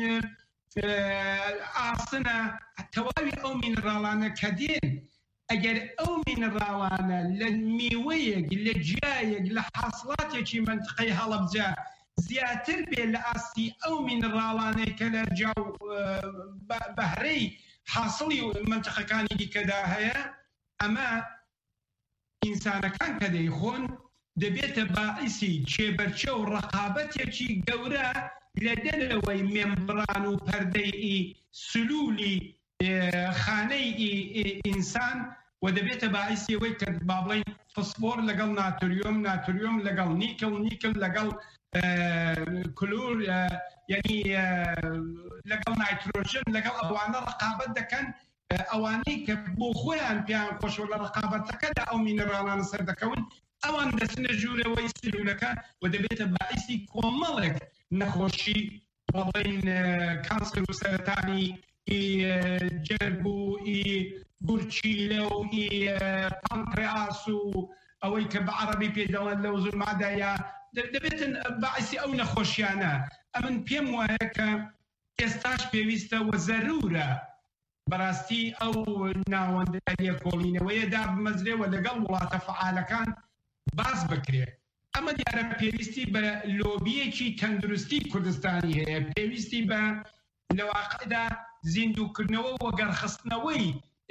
ئاسنە، تەواوی ئەو مینرالانە کە دێن ئەگەر ئەو مینرالانە لە میوەیەک، لە جیایەک، لە حاصڵاتێکی منتقەی هەڵەبجە زیاتر بێ لە ئاستی ئەو مینرالانەی کە لە جاو بەهرەی حاصڵی منتقەکانی دیکەدا هەیە، ئەمە ئینسانەکان کە دەیخۆن دەبێتە باعیسی چێبەرچە و ڕەقابەتێکی گەورە لە دەرەوەی مێمبران و پەردەی سلولی خانەی ئینسان و دەبێتە باعیسی ئەوەی کە با بڵین فسفۆر لەگەڵ ناتریۆم، ناتریۆم لەگەڵ نیکل، نیکل لەگەڵ کلور، یعنی لەگەڵ نایترۆژن، لەگەڵ ئەوانە ڕەقابەت دەکەن، ئەوانەی کە بۆ خۆیان پێیان خۆشەوە لە ڕەقابەتەکەدا ئەو مینرالانە سەردەکەون، ئەوان دەچنە ژوورەوەی سلولەکە و دەبێتە باعیسی کۆمەڵێک نەخۆشی بڵین کانسەر و سەرەتانی جەرگ و بورچیلە و پانکرئاس و ئەوەی کە بە عەرەبی پێدەڵێن لەو زولمادایە دەبێتن باعیسی ئەو نەخۆشیانە. ئەمن پێم وایە کە ئێستاش پێویستە و زەرورە بەڕاستی ئەو ناوەندە لێکۆڵینەوەیەدا بمەزرێەوە لەگەڵ وڵاتە فعالەکان باس بکرێت. ئەمە دیارە پێویستی بە لۆبیەکی تەندروستی کوردستانی هەیە، پێویستی بە لە واقعدا زیندووکردنەوە و وەگەڕخستنەوەی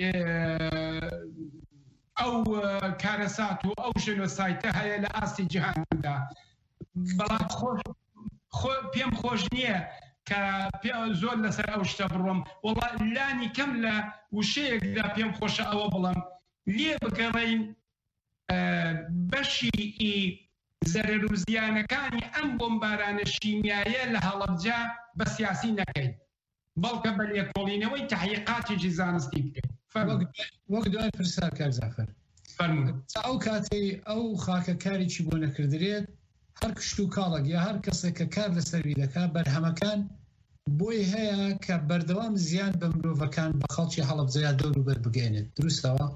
ئەو کارەسات و ئەو ژنۆسایتە هەیە لە ئاستی جیهاندا. بەڵام پێم خۆش نییە کە زۆر لەسەر ئەو شتە بڕۆم، وەڵا لانی کەم لە وشەیەکدا پێم خۆشە ئەوە بڵم لێ بگەڕین بەشی زەرەر و زیانەکانی ئەم بۆمبارانە شیمیایە لە هەڵەبجە بە سیاسی نەکەین، بەڵکە بە لێکۆڵینەوەی تەحقیقاتێکی زانستی بکەین. وەک دوای پرسیار کار زەفەر فەرمووی تا ئەو کاتەی ئەو خاکەکاریی بۆ نەکردرێت، هەر کشت و کاڵک یا هەر کەسێک کە کار لەسەروی دەکات بەرهەمەکان بۆی هەیە کە بەردەوام زیان بە مرۆڤەکان بە خەڵکی هەڵەبجەیە دەور و بەر بگەێنێت. دروستەوە؟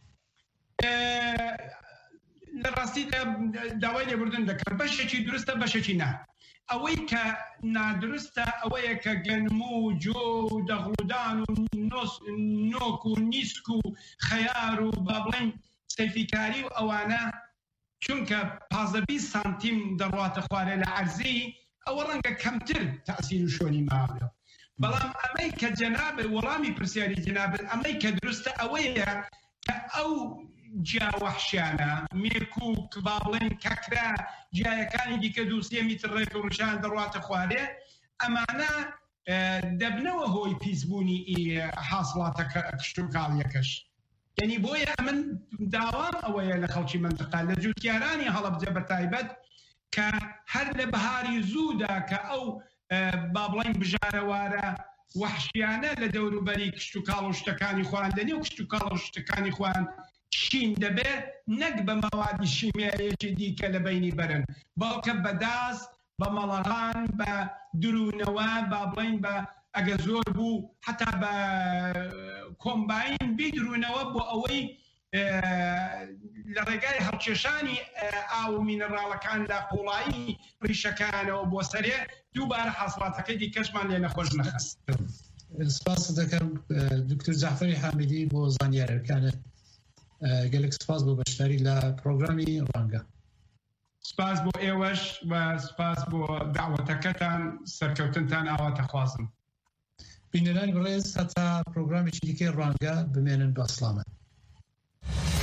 لە ڕاستی داوای لێبوردن دەکەن، بەشێکی دروستە بەشێکی نا. ئەوەی کە نادروستە ئەوەیە کە گەنمو و جۆ و دەغڵودان و نۆک و نیسک و خەیار و با بڵین سەیفیکاری و ئەوانە چونکە پازدە بیست سانتیم دەڕواتە خوارێ لە عەرزی، ئەوە ڕەنگە کەمتر تەئسیر و شۆنی ماوە. بەڵام ئەمەی کە جەناب وەڵامی پرسیاری جەناب ئەمەی کە دروستە ئەوەیە کە ئەو جیاوەحشیانە مێکوک با بڵێن کەکرا جیایەکانی دیکە دووسێ میتر ڕێک و ڕشان دەڕواتە خوارێ، ئەمانە دەبنەوە هۆی پیسبوونی حاصڵاتە کشت و کاڵیەکەش. یعنی بۆیە ئەمن داوام ئەوەیە لە خەڵکی منتقە لە جووتیارانی هەڵەبجە بەتایبەت کە هەر لە بەهاری زوودا کە ئەو با بڵێن بژارەوارە وەحشیانە لە دەوروبەری کشت و کاڵ و شتەکانی خوان لە نێو کشت و کاڵ و شتەکانی خوان شین دەبێت، نەک بە مەوادی شیمیایەکی دیکە لە بینی بەرن، بەڵکە بەداس، بە مەڵەغان، بە درونەوە، با بڵێن بە ئەگە زۆر بوو حتا بە کۆمباین بیدرونەوە بۆ ئەوەی لە ڕێگای هەڵکێشانی ئاو مینەڕاڵەکان لە قوڵایی ڕیشەکانەوە بۆ سەرێ دووبارە حاصڵاتەکەی دیکەشمان لێ نەخۆش نەخست. سپاس دەکەم دکتۆر جەعفەری حامدی بۆ زانیاریەکانت. گەلێک سپاس بۆ بەشداری لە پرۆگرامی ڕەنگە. سپاس بۆ ئێوەش و سپاس بۆ داوەتەکەتان، سەرکەوتنتان ئاواتە خوازم. بینەرانی بەڕێز هەتا پرۆگرامێکی دیکەی ڕەنگە بمێنن بە سڵامەت.